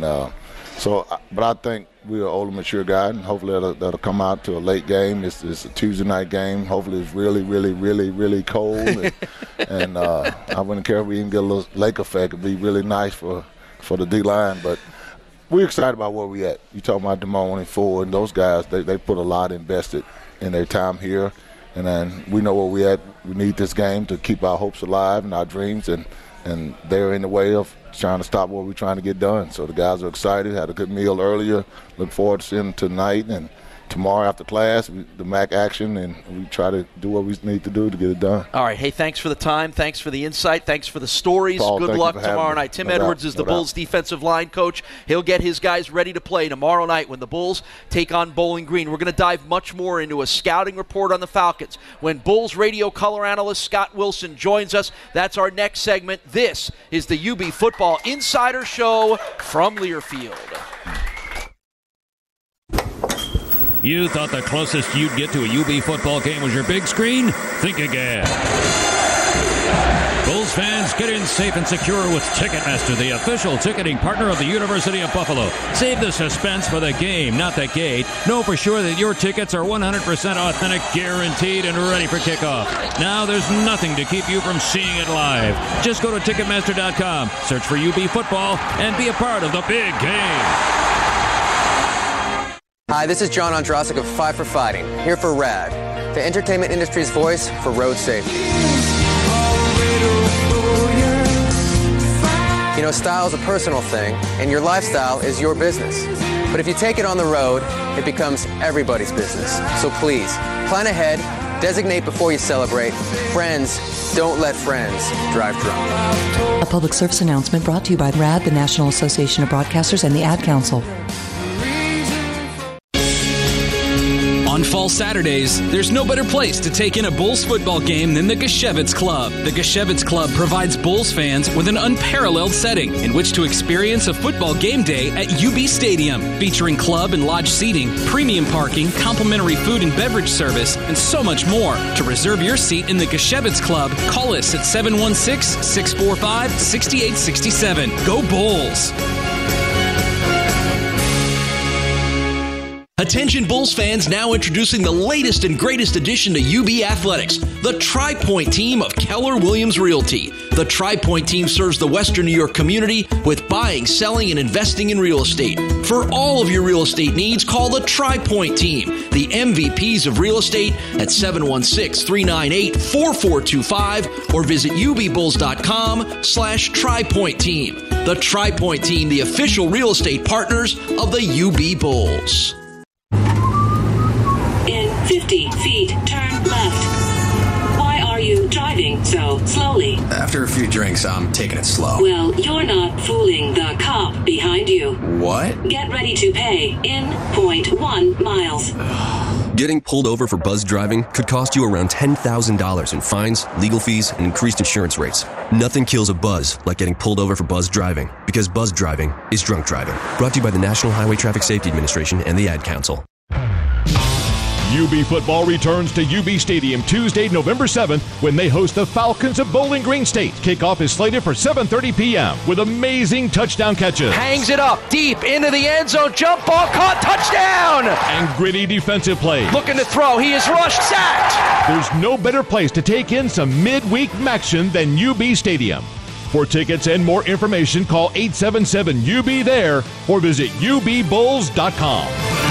but I think we're an older, mature guy, and hopefully that'll come out to a late game. It's a Tuesday night game. Hopefully it's really, really, really, really cold, and I wouldn't care if we even get a little lake effect. It'd be really nice for the D-line, but we're excited about where we at. You talking about Damone and Ford, and those guys, they put a lot invested in their time here, and then we know where we at. We need this game to keep our hopes alive and our dreams, and they're in the way of trying to stop what we're trying to get done. So the guys are excited, had a good meal earlier, look forward to seeing them tonight, and tomorrow after class, the MAC action, and we try to do what we need to do to get it done. All right. Hey, thanks for the time. Thanks for the insight. Thanks for the stories. Paul, good luck tomorrow night. Tim Edwards is the Bulls defensive line coach. He'll get his guys ready to play tomorrow night when the Bulls take on Bowling Green. We're going to dive much more into a scouting report on the Falcons when Bulls radio color analyst Scott Wilson joins us. That's our next segment. This is the UB Football Insider Show from Learfield. You thought the closest you'd get to a UB football game was your big screen? Think again. Bulls fans, get in safe and secure with Ticketmaster, the official ticketing partner of the University of Buffalo. Save the suspense for the game, not the gate. Know for sure that your tickets are 100% authentic, guaranteed, and ready for kickoff. Now there's nothing to keep you from seeing it live. Just go to Ticketmaster.com, search for UB football, and be a part of the big game. Hi, this is John Ondrasik of Five for Fighting, here for RAD, the entertainment industry's voice for road safety. Style is a personal thing, and your lifestyle is your business. But if you take it on the road, it becomes everybody's business. So please, plan ahead, designate before you celebrate. Friends, don't let friends drive drunk. A public service announcement brought to you by RAD, the National Association of Broadcasters, and the Ad Council. On fall Saturdays, there's no better place to take in a Bulls football game than the Geshevitz Club. The Geshevitz Club provides Bulls fans with an unparalleled setting in which to experience a football game day at UB Stadium, featuring club and lodge seating, premium parking, complimentary food and beverage service, and so much more. To reserve your seat in the Geshevitz Club, call us at 716-645-6867. Go Bulls! Attention Bulls fans, now introducing the latest and greatest addition to UB Athletics, the Tri-Point team of Keller Williams Realty. The Tri-Point team serves the Western New York community with buying, selling, and investing in real estate. For all of your real estate needs, call the Tri-Point team, the MVPs of real estate, at 716-398-4425 or visit ubbulls.com/Tri-Point team. The Tri-Point team, the official real estate partners of the UB Bulls. In 50 feet, turn left. Why are you driving so slowly? After a few drinks, I'm taking it slow. Well, you're not fooling the cop behind you. What? Get ready to pay in 0.1 miles. Getting pulled over for buzz driving could cost you around $10,000 in fines, legal fees, and increased insurance rates. Nothing kills a buzz like getting pulled over for buzz driving, because buzz driving is drunk driving. Brought to you by the National Highway Traffic Safety Administration and the Ad Council. UB football returns to UB Stadium Tuesday, November 7th when they host the Falcons of Bowling Green State. Kickoff is slated for 7:30 p.m. with amazing touchdown catches. Hangs it up deep into the end zone. Jump ball caught. Touchdown. And gritty defensive plays. Looking to throw. He is rushed. Sacked. There's no better place to take in some midweek action than UB Stadium. For tickets and more information, call 877-UB-THERE or visit ubbulls.com.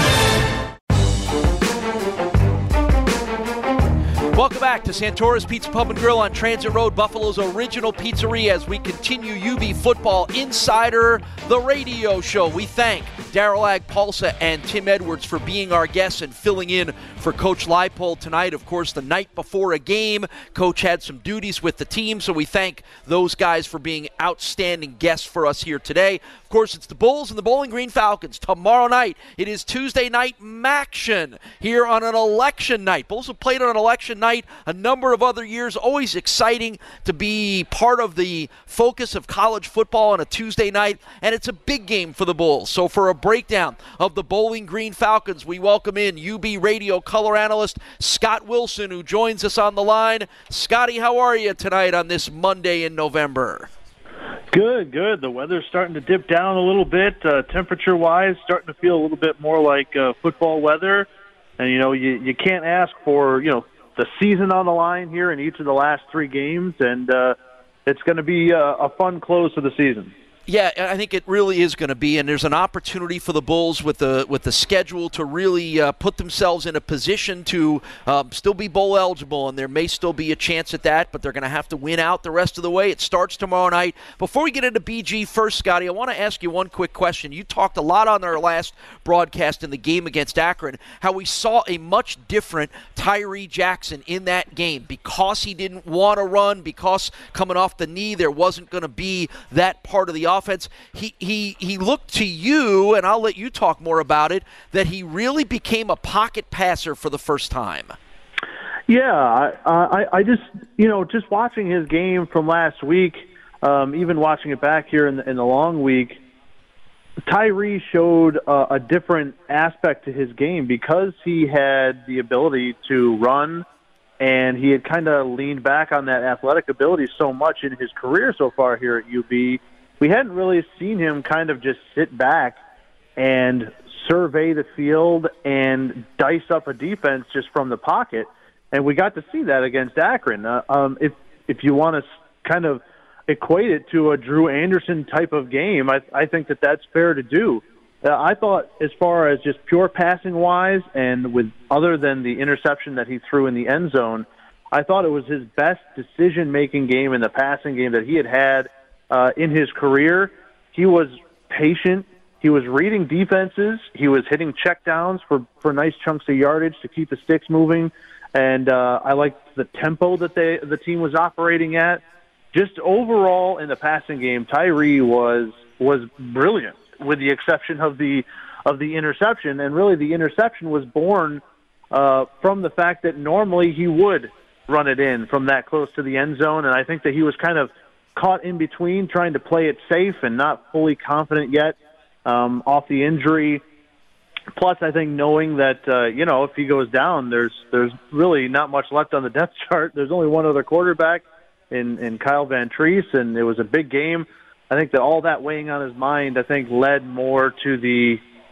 Welcome back to Santora's Pizza Pub and Grill on Transit Road, Buffalo's original pizzeria, as we continue UB Football Insider, the radio show. We thank Daryl Agpulsa and Tim Edwards for being our guests and filling in for Coach Leipold tonight. Of course, the night before a game, Coach had some duties with the team, so we thank those guys for being outstanding guests for us here today. Of course, it's the Bulls and the Bowling Green Falcons. Tomorrow night, it is Tuesday night Maction here on an election night. Bulls have played on an election night a number of other years. Always exciting to be part of the focus of college football on a Tuesday night, and it's a big game for the Bulls. So for a breakdown of the Bowling Green Falcons, we welcome in UB radio color analyst Scott Wilson, who joins us on the line. Scotty, how are you tonight on this Monday in November? Good. The weather's starting to dip down a little bit, temperature-wise, starting to feel a little bit more like football weather. And, you can't ask for, the season on the line here in each of the last three games, and it's going to be a fun close to the season. Yeah, I think it really is going to be, and there's an opportunity for the Bulls with the schedule to really put themselves in a position to still be bowl eligible, and there may still be a chance at that, but they're going to have to win out the rest of the way. It starts tomorrow night. Before we get into BG first, Scotty, I want to ask you one quick question. You talked a lot on our last broadcast in the game against Akron, how we saw a much different Tyree Jackson in that game because he didn't want to run, because coming off the knee there wasn't going to be that part of the offense. He looked to you, and I'll let you talk more about it, that he really became a pocket passer for the first time. Yeah, I just watching his game from last week, even watching it back here in the long week, Tyree showed a different aspect to his game because he had the ability to run, and he had kind of leaned back on that athletic ability so much in his career so far here at UB. We hadn't really seen him kind of just sit back and survey the field and dice up a defense just from the pocket, and we got to see that against Akron. If you want to kind of equate it to a Drew Anderson type of game, I think that's fair to do. I thought as far as just pure passing-wise and with other than the interception that he threw in the end zone, I thought it was his best decision-making game in the passing game that he had in his career. He was patient. He was reading defenses. He was hitting checkdowns for nice chunks of yardage to keep the sticks moving. And I liked the tempo that the team was operating at. Just overall in the passing game, Tyree was brilliant, with the exception of the interception. And really, the interception was born from the fact that normally he would run it in from that close to the end zone. And I think that he was kind of caught in between, trying to play it safe and not fully confident yet off the injury. Plus, I think knowing that, if he goes down, there's really not much left on the depth chart. There's only one other quarterback in Kyle Van Treese, and it was a big game. I think that all that weighing on his mind, I think, led more to the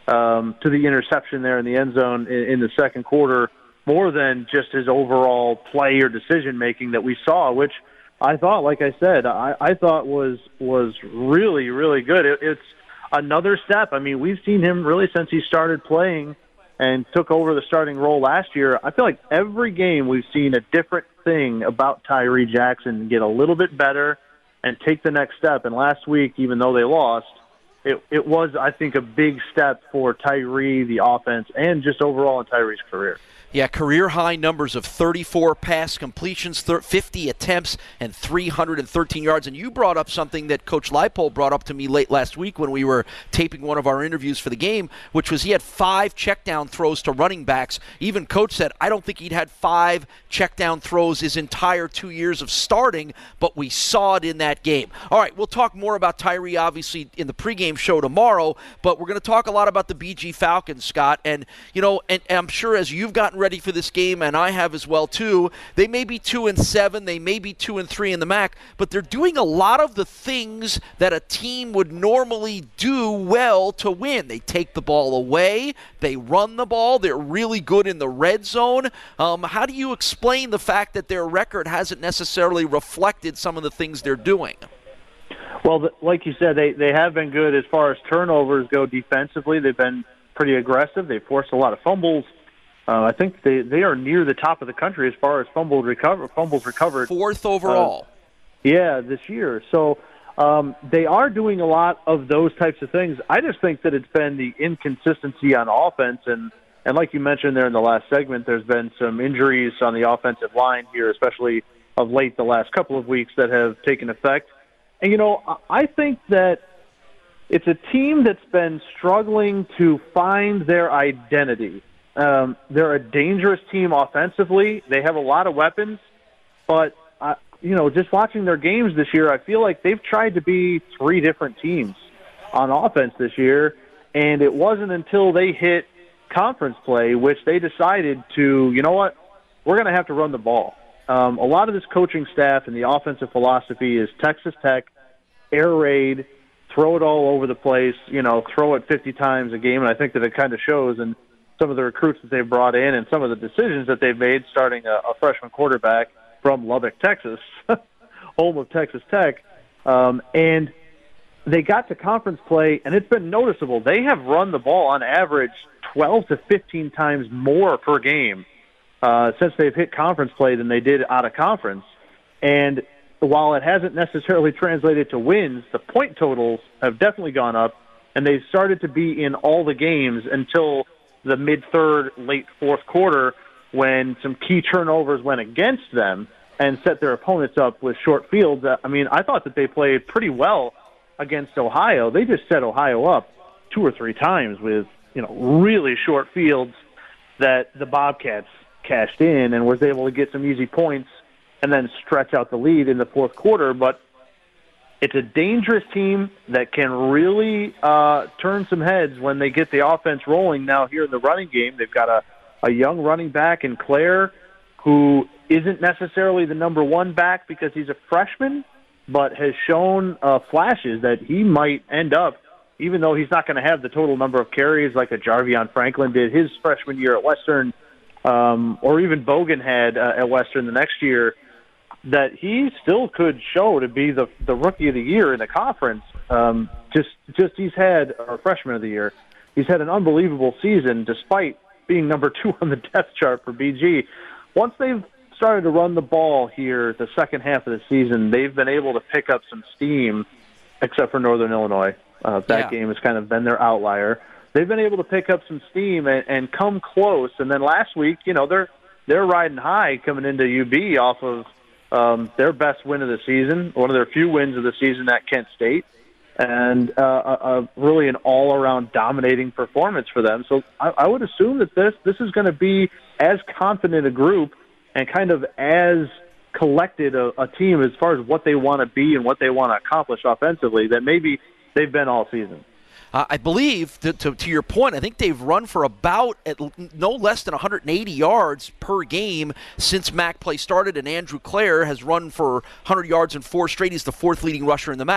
to the interception there in the end zone in the second quarter, more than just his overall play or decision-making that we saw, which I thought, like I said, I thought was really, really good. It's another step. I mean, we've seen him really since he started playing and took over the starting role last year. I feel like every game we've seen a different thing about Tyree Jackson get a little bit better and take the next step. And last week, even though they lost, it was, I think, a big step for Tyree, the offense, and just overall in Tyree's career. Yeah, career-high numbers of 34 pass completions, 50 attempts, and 313 yards. And you brought up something that Coach Leipold brought up to me late last week when we were taping one of our interviews for the game, which was he had 5 check-down throws to running backs. Even Coach said, I don't think he'd had 5 check-down throws his entire 2 years of starting, but we saw it in that game. All right, we'll talk more about Tyree, obviously, in the pregame show tomorrow, but we're going to talk a lot about the BG Falcons, Scott. And, you know, and I'm sure as you've gotten ready for this game, and I have as well too, they may be 2-7, they may be 2-3 in the MAC, but they're doing a lot of the things that a team would normally do well to win. They take the ball away, they run the ball, they're really good in the red zone. How do you explain the fact that their record hasn't necessarily reflected some of the things they're doing? Well, like you said, they have been good as far as turnovers go defensively. They've been pretty aggressive. They've forced a lot of fumbles. I think they are near the top of the country as far as fumbles recovered. 4th overall. This year. So they are doing a lot of those types of things. I just think that it's been the inconsistency on offense. And like you mentioned there in the last segment, there's been some injuries on the offensive line here, especially of late the last couple of weeks that have taken effect. And, you know, I think that it's a team that's been struggling to find their identity. They're a dangerous team offensively. They have a lot of weapons, but, you know, just watching their games this year, I feel like they've tried to be 3 different teams on offense this year, and it wasn't until they hit conference play which they decided to, you know what, we're going to have to run the ball. A lot of this coaching staff and the offensive philosophy is Texas Tech, air raid, throw it all over the place, you know, throw it 50 times a game, and I think that it kind of shows in some of the recruits that they've brought in and some of the decisions that they've made, starting a freshman quarterback from Lubbock, Texas, home of Texas Tech. And they got to conference play, and it's been noticeable. They have run the ball on average 12 to 15 times more per game since they've hit conference play than they did out of conference. And while it hasn't necessarily translated to wins, the point totals have definitely gone up, and they've started to be in all the games until the mid-third, late fourth quarter, when some key turnovers went against them and set their opponents up with short fields. I mean, I thought that they played pretty well against Ohio. They just set Ohio up 2 or 3 times with, you know, really short fields that the Bobcats cashed in and was able to get some easy points and then stretch out the lead in the fourth quarter. But it's a dangerous team that can really turn some heads when they get the offense rolling now here in the running game. They've got a young running back in Claire who isn't necessarily the number 1 back because he's a freshman, but has shown flashes that he might end up, even though he's not going to have the total number of carries like a Jarvion Franklin did his freshman year at Western, or even Bogan had at Western the next year, that he still could show to be the rookie of the year in the conference. Just he's had, or freshman of the year, he's had an unbelievable season despite being number 2 on the depth chart for BG. Once they've started to run the ball here the second half of the season, they've been able to pick up some steam, except for Northern Illinois. That game has kind of been their outlier. They've been able to pick up some steam and come close. And then last week, you know, they're riding high coming into UB off of their best win of the season, one of their few wins of the season at Kent State, and really an all-around dominating performance for them. So I would assume that this is going to be as confident a group and kind of as collected a team as far as what they want to be and what they want to accomplish offensively that maybe they've been all season. I believe, to your point, I think they've run for about no less than 180 yards per game since MAC play started, and Andrew Clare has run for 100 yards in 4 straight. He's the 4th leading rusher in the MAC.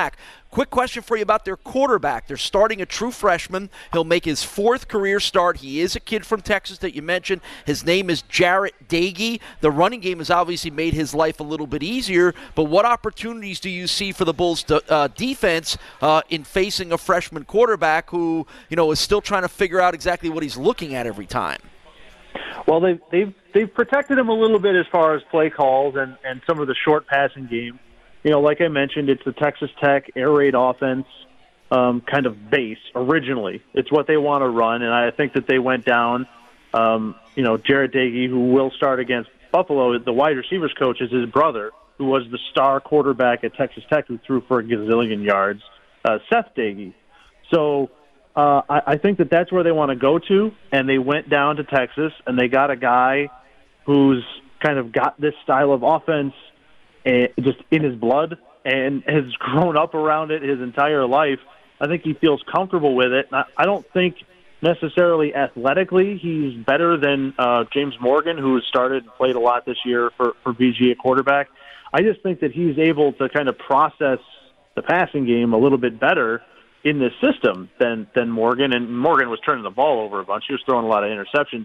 Quick question for you about their quarterback. They're starting a true freshman. He'll make his 4th career start. He is a kid from Texas that you mentioned. His name is Jarrett Doege. The running game has obviously made his life a little bit easier, but what opportunities do you see for the Bulls' defense in facing a freshman quarterback who, is still trying to figure out exactly what he's looking at every time? Well, they've protected him a little bit as far as play calls and some of the short passing game. Like I mentioned, it's the Texas Tech air raid offense kind of base originally. It's what they want to run, and I think that they went down. Jarrett Doege, who will start against Buffalo, the wide receivers coach is his brother, who was the star quarterback at Texas Tech who threw for a gazillion yards, Seth Doege. So I think that that's where they want to go to, and they went down to Texas, and they got a guy who's kind of got this style of offense just in his blood and has grown up around it his entire life. I think he feels comfortable with it. I don't think necessarily athletically he's better than James Morgan, who has started and played a lot this year for VG at quarterback. I just think that he's able to kind of process the passing game a little bit better in this system than Morgan. And Morgan was turning the ball over a bunch. He was throwing a lot of interceptions.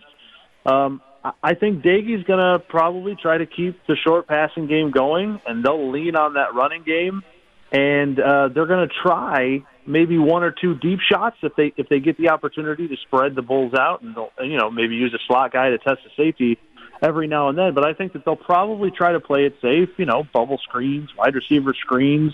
I think Doege's going to probably try to keep the short passing game going, and they'll lean on that running game. And they're going to try maybe 1 or 2 deep shots if they get the opportunity to spread the Bulls out, and they'll, maybe use a slot guy to test the safety every now and then. But I think that they'll probably try to play it safe. Bubble screens, wide receiver screens,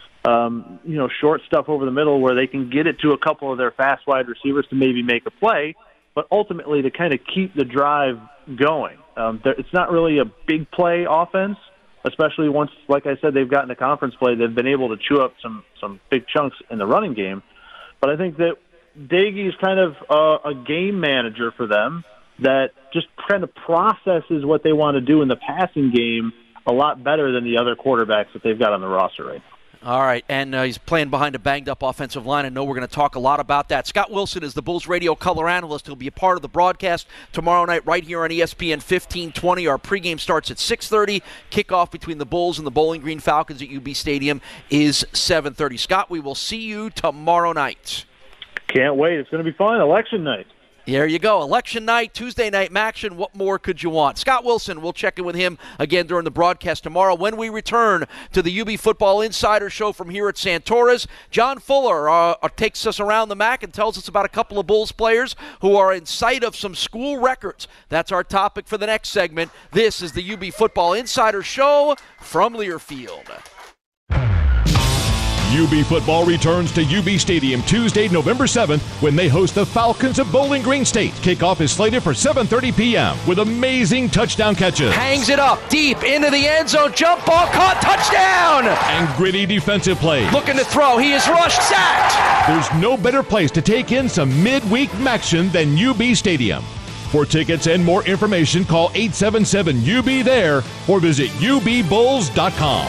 short stuff over the middle where they can get it to a couple of their fast wide receivers to maybe make a play, but ultimately to kind of keep the drive going. It's not really a big play offense, especially once, like I said, they've gotten to conference play. They've been able to chew up some big chunks in the running game. But I think that Doege is kind of a game manager for them that just kind of processes what they want to do in the passing game a lot better than the other quarterbacks that they've got on the roster right now. All right, and he's playing behind a banged-up offensive line. I know we're going to talk a lot about that. Scott Wilson is the Bulls radio color analyst. He'll be a part of the broadcast tomorrow night right here on ESPN 1520. Our pregame starts at 6:30. Kickoff between the Bulls and the Bowling Green Falcons at UB Stadium is 7:30. Scott, we will see you tomorrow night. Can't wait. It's going to be fun. Election night. There you go. Election night, Tuesday night action. What more could you want? Scott Wilson, we'll check in with him again during the broadcast tomorrow. When we return to the UB Football Insider Show from here at Santora's, John Fuller takes us around the MAC and tells us about a couple of Bulls players who are in sight of some school records. That's our topic for the next segment. This is the UB Football Insider Show from Learfield. UB football returns to UB Stadium Tuesday, November 7th when they host the Falcons of Bowling Green State. Kickoff is slated for 7:30 p.m. with amazing touchdown catches. Hangs it up deep into the end zone. Jump ball caught. Touchdown! And gritty defensive plays. Looking to throw. He is rushed. Sacked! There's no better place to take in some midweek action than UB Stadium. For tickets and more information, call 877-UB-THERE or visit ubbulls.com.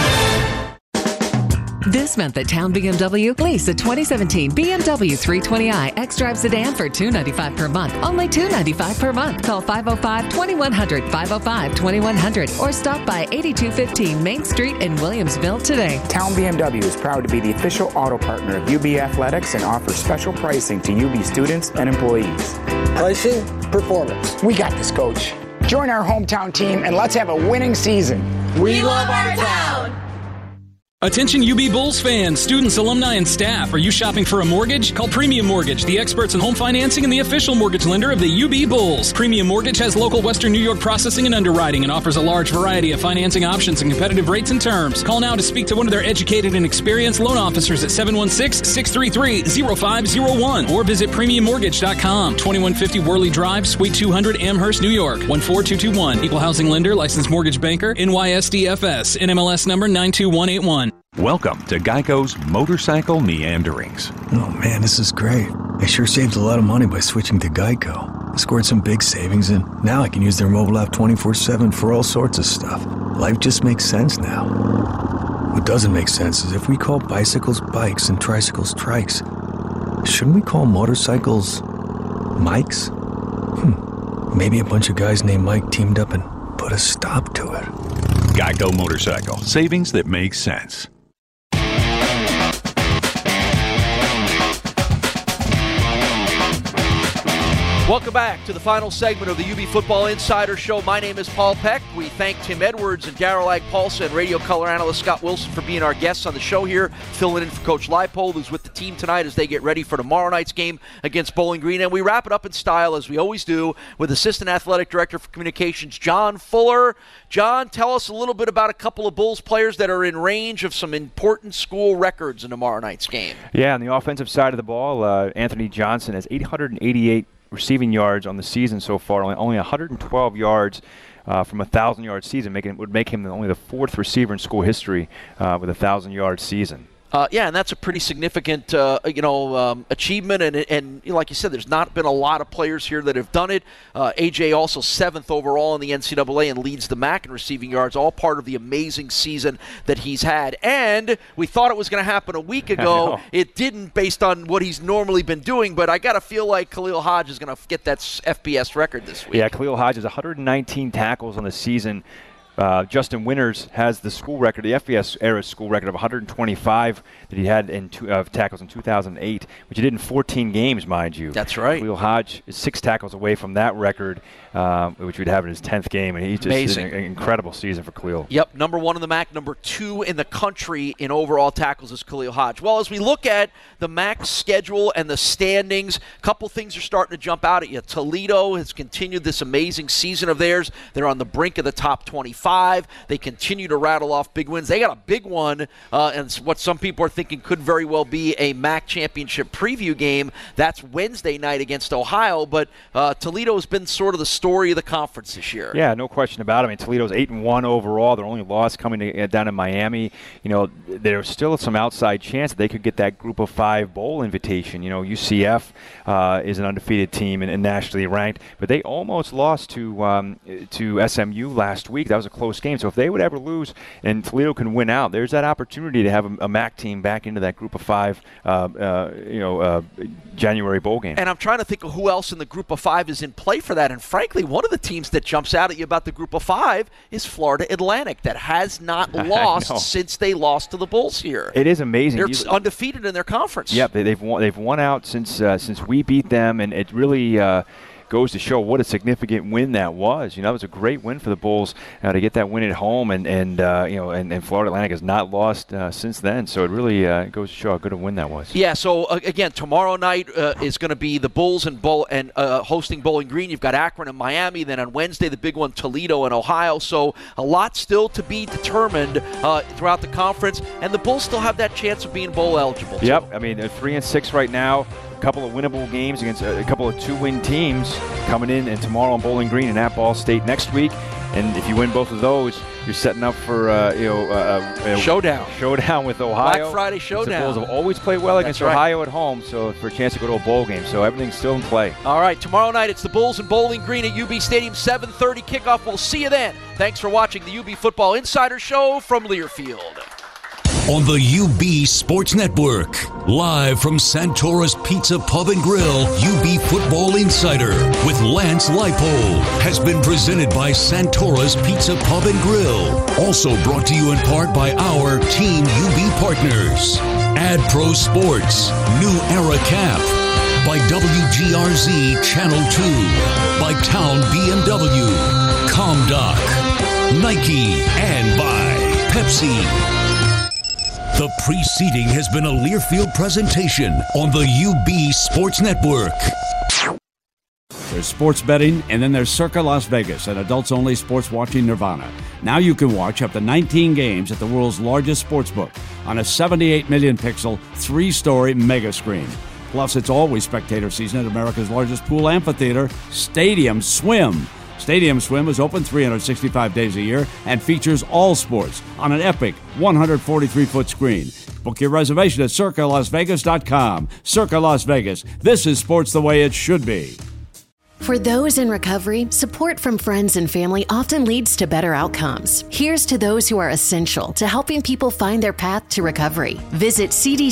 This month at Town BMW, lease a 2017 BMW 320i xDrive sedan for $295 per month. Only $295 per month. Call 505-2100, 505-2100, or stop by 8215 Main Street in Williamsville today. Town BMW is proud to be the official auto partner of UB Athletics and offers special pricing to UB students and employees. Pricing, performance. We got this, Coach. Join our hometown team and let's have a winning season. We love our town. Attention UB Bulls fans, students, alumni, and staff. Are you shopping for a mortgage? Call Premium Mortgage, the experts in home financing and the official mortgage lender of the UB Bulls. Premium Mortgage has local Western New York processing and underwriting and offers a large variety of financing options and competitive rates and terms. Call now to speak to one of their educated and experienced loan officers at 716-633-0501 or visit premiummortgage.com. 2150 Worley Drive, Suite 200, Amherst, New York, 14221. Equal housing lender, licensed mortgage banker, NYSDFS, NMLS number 92181. Welcome to Geico's Motorcycle Meanderings. Oh man, this is great. I sure saved a lot of money by switching to Geico. I scored some big savings and now I can use their mobile app 24/7 for all sorts of stuff. Life just makes sense now. What doesn't make sense is if we call bicycles bikes and tricycles trikes, shouldn't we call motorcycles Mikes? Maybe a bunch of guys named Mike teamed up and put a stop to it. Geico Motorcycle. Savings that make sense. Welcome back to the final segment of the UB Football Insider Show. My name is Paul Peck. We thank Tim Edwards and Darrell Agpulsa and radio color analyst Scott Wilson for being our guests on the show here, filling in for Coach Leipold, who's with the team tonight as they get ready for tomorrow night's game against Bowling Green. And we wrap it up in style, as we always do, with Assistant Athletic Director for Communications, John Fuller. John, tell us a little bit about a couple of Bulls players that are in range of some important school records in tomorrow night's game. Yeah, on the offensive side of the ball, Anthony Johnson has 888 receiving yards on the season so far, only 112 yards from a 1,000-yard season, would make him only the fourth receiver in school history with a 1,000-yard season. Yeah, and that's a pretty significant, achievement. And like you said, there's not been a lot of players here that have done it. AJ also 7th overall in the NCAA and leads the MAC in receiving yards, all part of the amazing season that he's had. And we thought it was going to happen a week ago. It didn't, based on what he's normally been doing. But I got to feel like Khalil Hodge is going to get that FBS record this week. Yeah, Khalil Hodge has 119 tackles on the season. Justin Winters has the school record, the FBS era school record of 125 that he had in tackles in 2008, which he did in 14 games, mind you. That's right. Khalil Hodge is 6 tackles away from that record, which would have in his 10th game, and he's just an incredible season for Khalil. Yep, number 1 in the MAC, number 2 in the country in overall tackles is Khalil Hodge. Well, as we look at the MAC schedule and the standings, a couple things are starting to jump out at you. Toledo has continued this amazing season of theirs. They're on the brink of the top 25. They continue to rattle off big wins. They got a big one, and what some people are thinking could very well be a MAC championship preview game. That's Wednesday night against Ohio, but Toledo has been sort of the story of the conference this year. Yeah, no question about it. I mean, Toledo's 8-1 overall. Their only loss coming down in Miami. You know, there's still some outside chance that they could get that Group of 5 bowl invitation. You know, UCF is an undefeated team and nationally ranked, but they almost lost to SMU last week. That was a close game. So if they would ever lose and Toledo can win out, there's that opportunity to have a MAC team back into that Group of 5 January bowl game. And I'm trying to think of who else in the Group of 5 is in play for that. And frankly, one of the teams that jumps out at you about the Group of 5 is Florida Atlantic, that has not lost since they lost to the Bulls here. It is amazing. They're undefeated in their conference. Yep, they've won out since we beat them, and it really goes to show what a significant win that was. You know, it was a great win for the Bulls to get that win at home, and Florida Atlantic has not lost since then. So it really goes to show how good a win that was. Yeah. So again, tomorrow night is going to be the Bulls and hosting Bowling Green. You've got Akron and Miami. Then on Wednesday, the big one, Toledo and Ohio. So a lot still to be determined throughout the conference, and the Bulls still have that chance of being bowl eligible. Yep. I mean, they're 3-6 right now. Couple of winnable games against a couple of 2-win teams coming in, and tomorrow on Bowling Green and at Ball State next week. And if you win both of those, you're setting up for showdown with Ohio. Black Friday showdown. The Bulls have always played well against Ohio at home, so for a chance to go to a bowl game. So everything's still in play. All right, tomorrow night it's the Bulls and Bowling Green at UB Stadium, 7:30 kickoff. We'll see you then. Thanks for watching the UB Football Insider Show from Learfield. On the UB Sports Network, live from Santora's Pizza Pub and Grill, UB Football Insider with Lance Leipold has been presented by Santora's Pizza Pub and Grill. Also brought to you in part by our Team UB partners. AdPro Sports, New Era Cap, by WGRZ Channel 2, by Town BMW, ComDoc, Nike, and by Pepsi. The preceding has been a Learfield presentation on the UB Sports Network. There's sports betting, and then there's Circa Las Vegas, an adults-only sports watching nirvana. Now you can watch up to 19 games at the world's largest sportsbook on a 78 million pixel, 3-story mega screen. Plus, it's always spectator season at America's largest pool amphitheater, Stadium Swim. Stadium Swim is open 365 days a year and features all sports on an epic 143-foot screen. Book your reservation at CircaLasVegas.com. Circa Las Vegas. This is sports the way it should be. For those in recovery, support from friends and family often leads to better outcomes. Here's to those who are essential to helping people find their path to recovery. Visit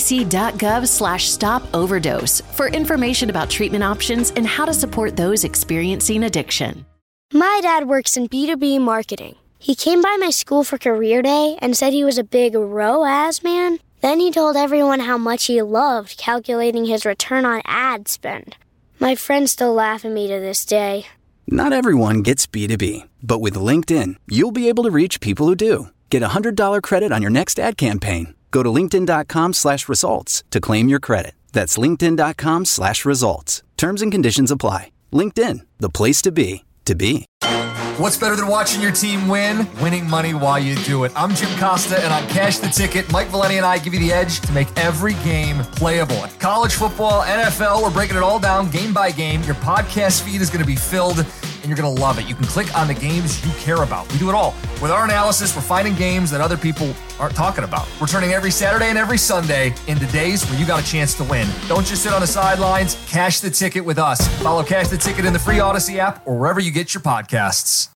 cdc.gov/stop-overdose for information about treatment options and how to support those experiencing addiction. My dad works in B2B marketing. He came by my school for career day and said he was a big ROAS man. Then he told everyone how much he loved calculating his return on ad spend. My friends still laugh at me to this day. Not everyone gets B2B, but with LinkedIn, you'll be able to reach people who do. Get a $100 credit on your next ad campaign. Go to linkedin.com/results to claim your credit. That's linkedin.com/results. Terms and conditions apply. LinkedIn, the place to be, to be. What's better than watching your team win? Winning money while you do it. I'm Jim Costa, and on Cash the Ticket, Mike Valeni and I give you the edge to make every game playable. College football, NFL, we're breaking it all down game by game. Your podcast feed is going to be filled, and you're going to love it. You can click on the games you care about. We do it all. With our analysis, we're finding games that other people aren't talking about. We're turning every Saturday and every Sunday into days where you got a chance to win. Don't just sit on the sidelines. Cash the Ticket with us. Follow Cash the Ticket in the free Odyssey app or wherever you get your podcasts.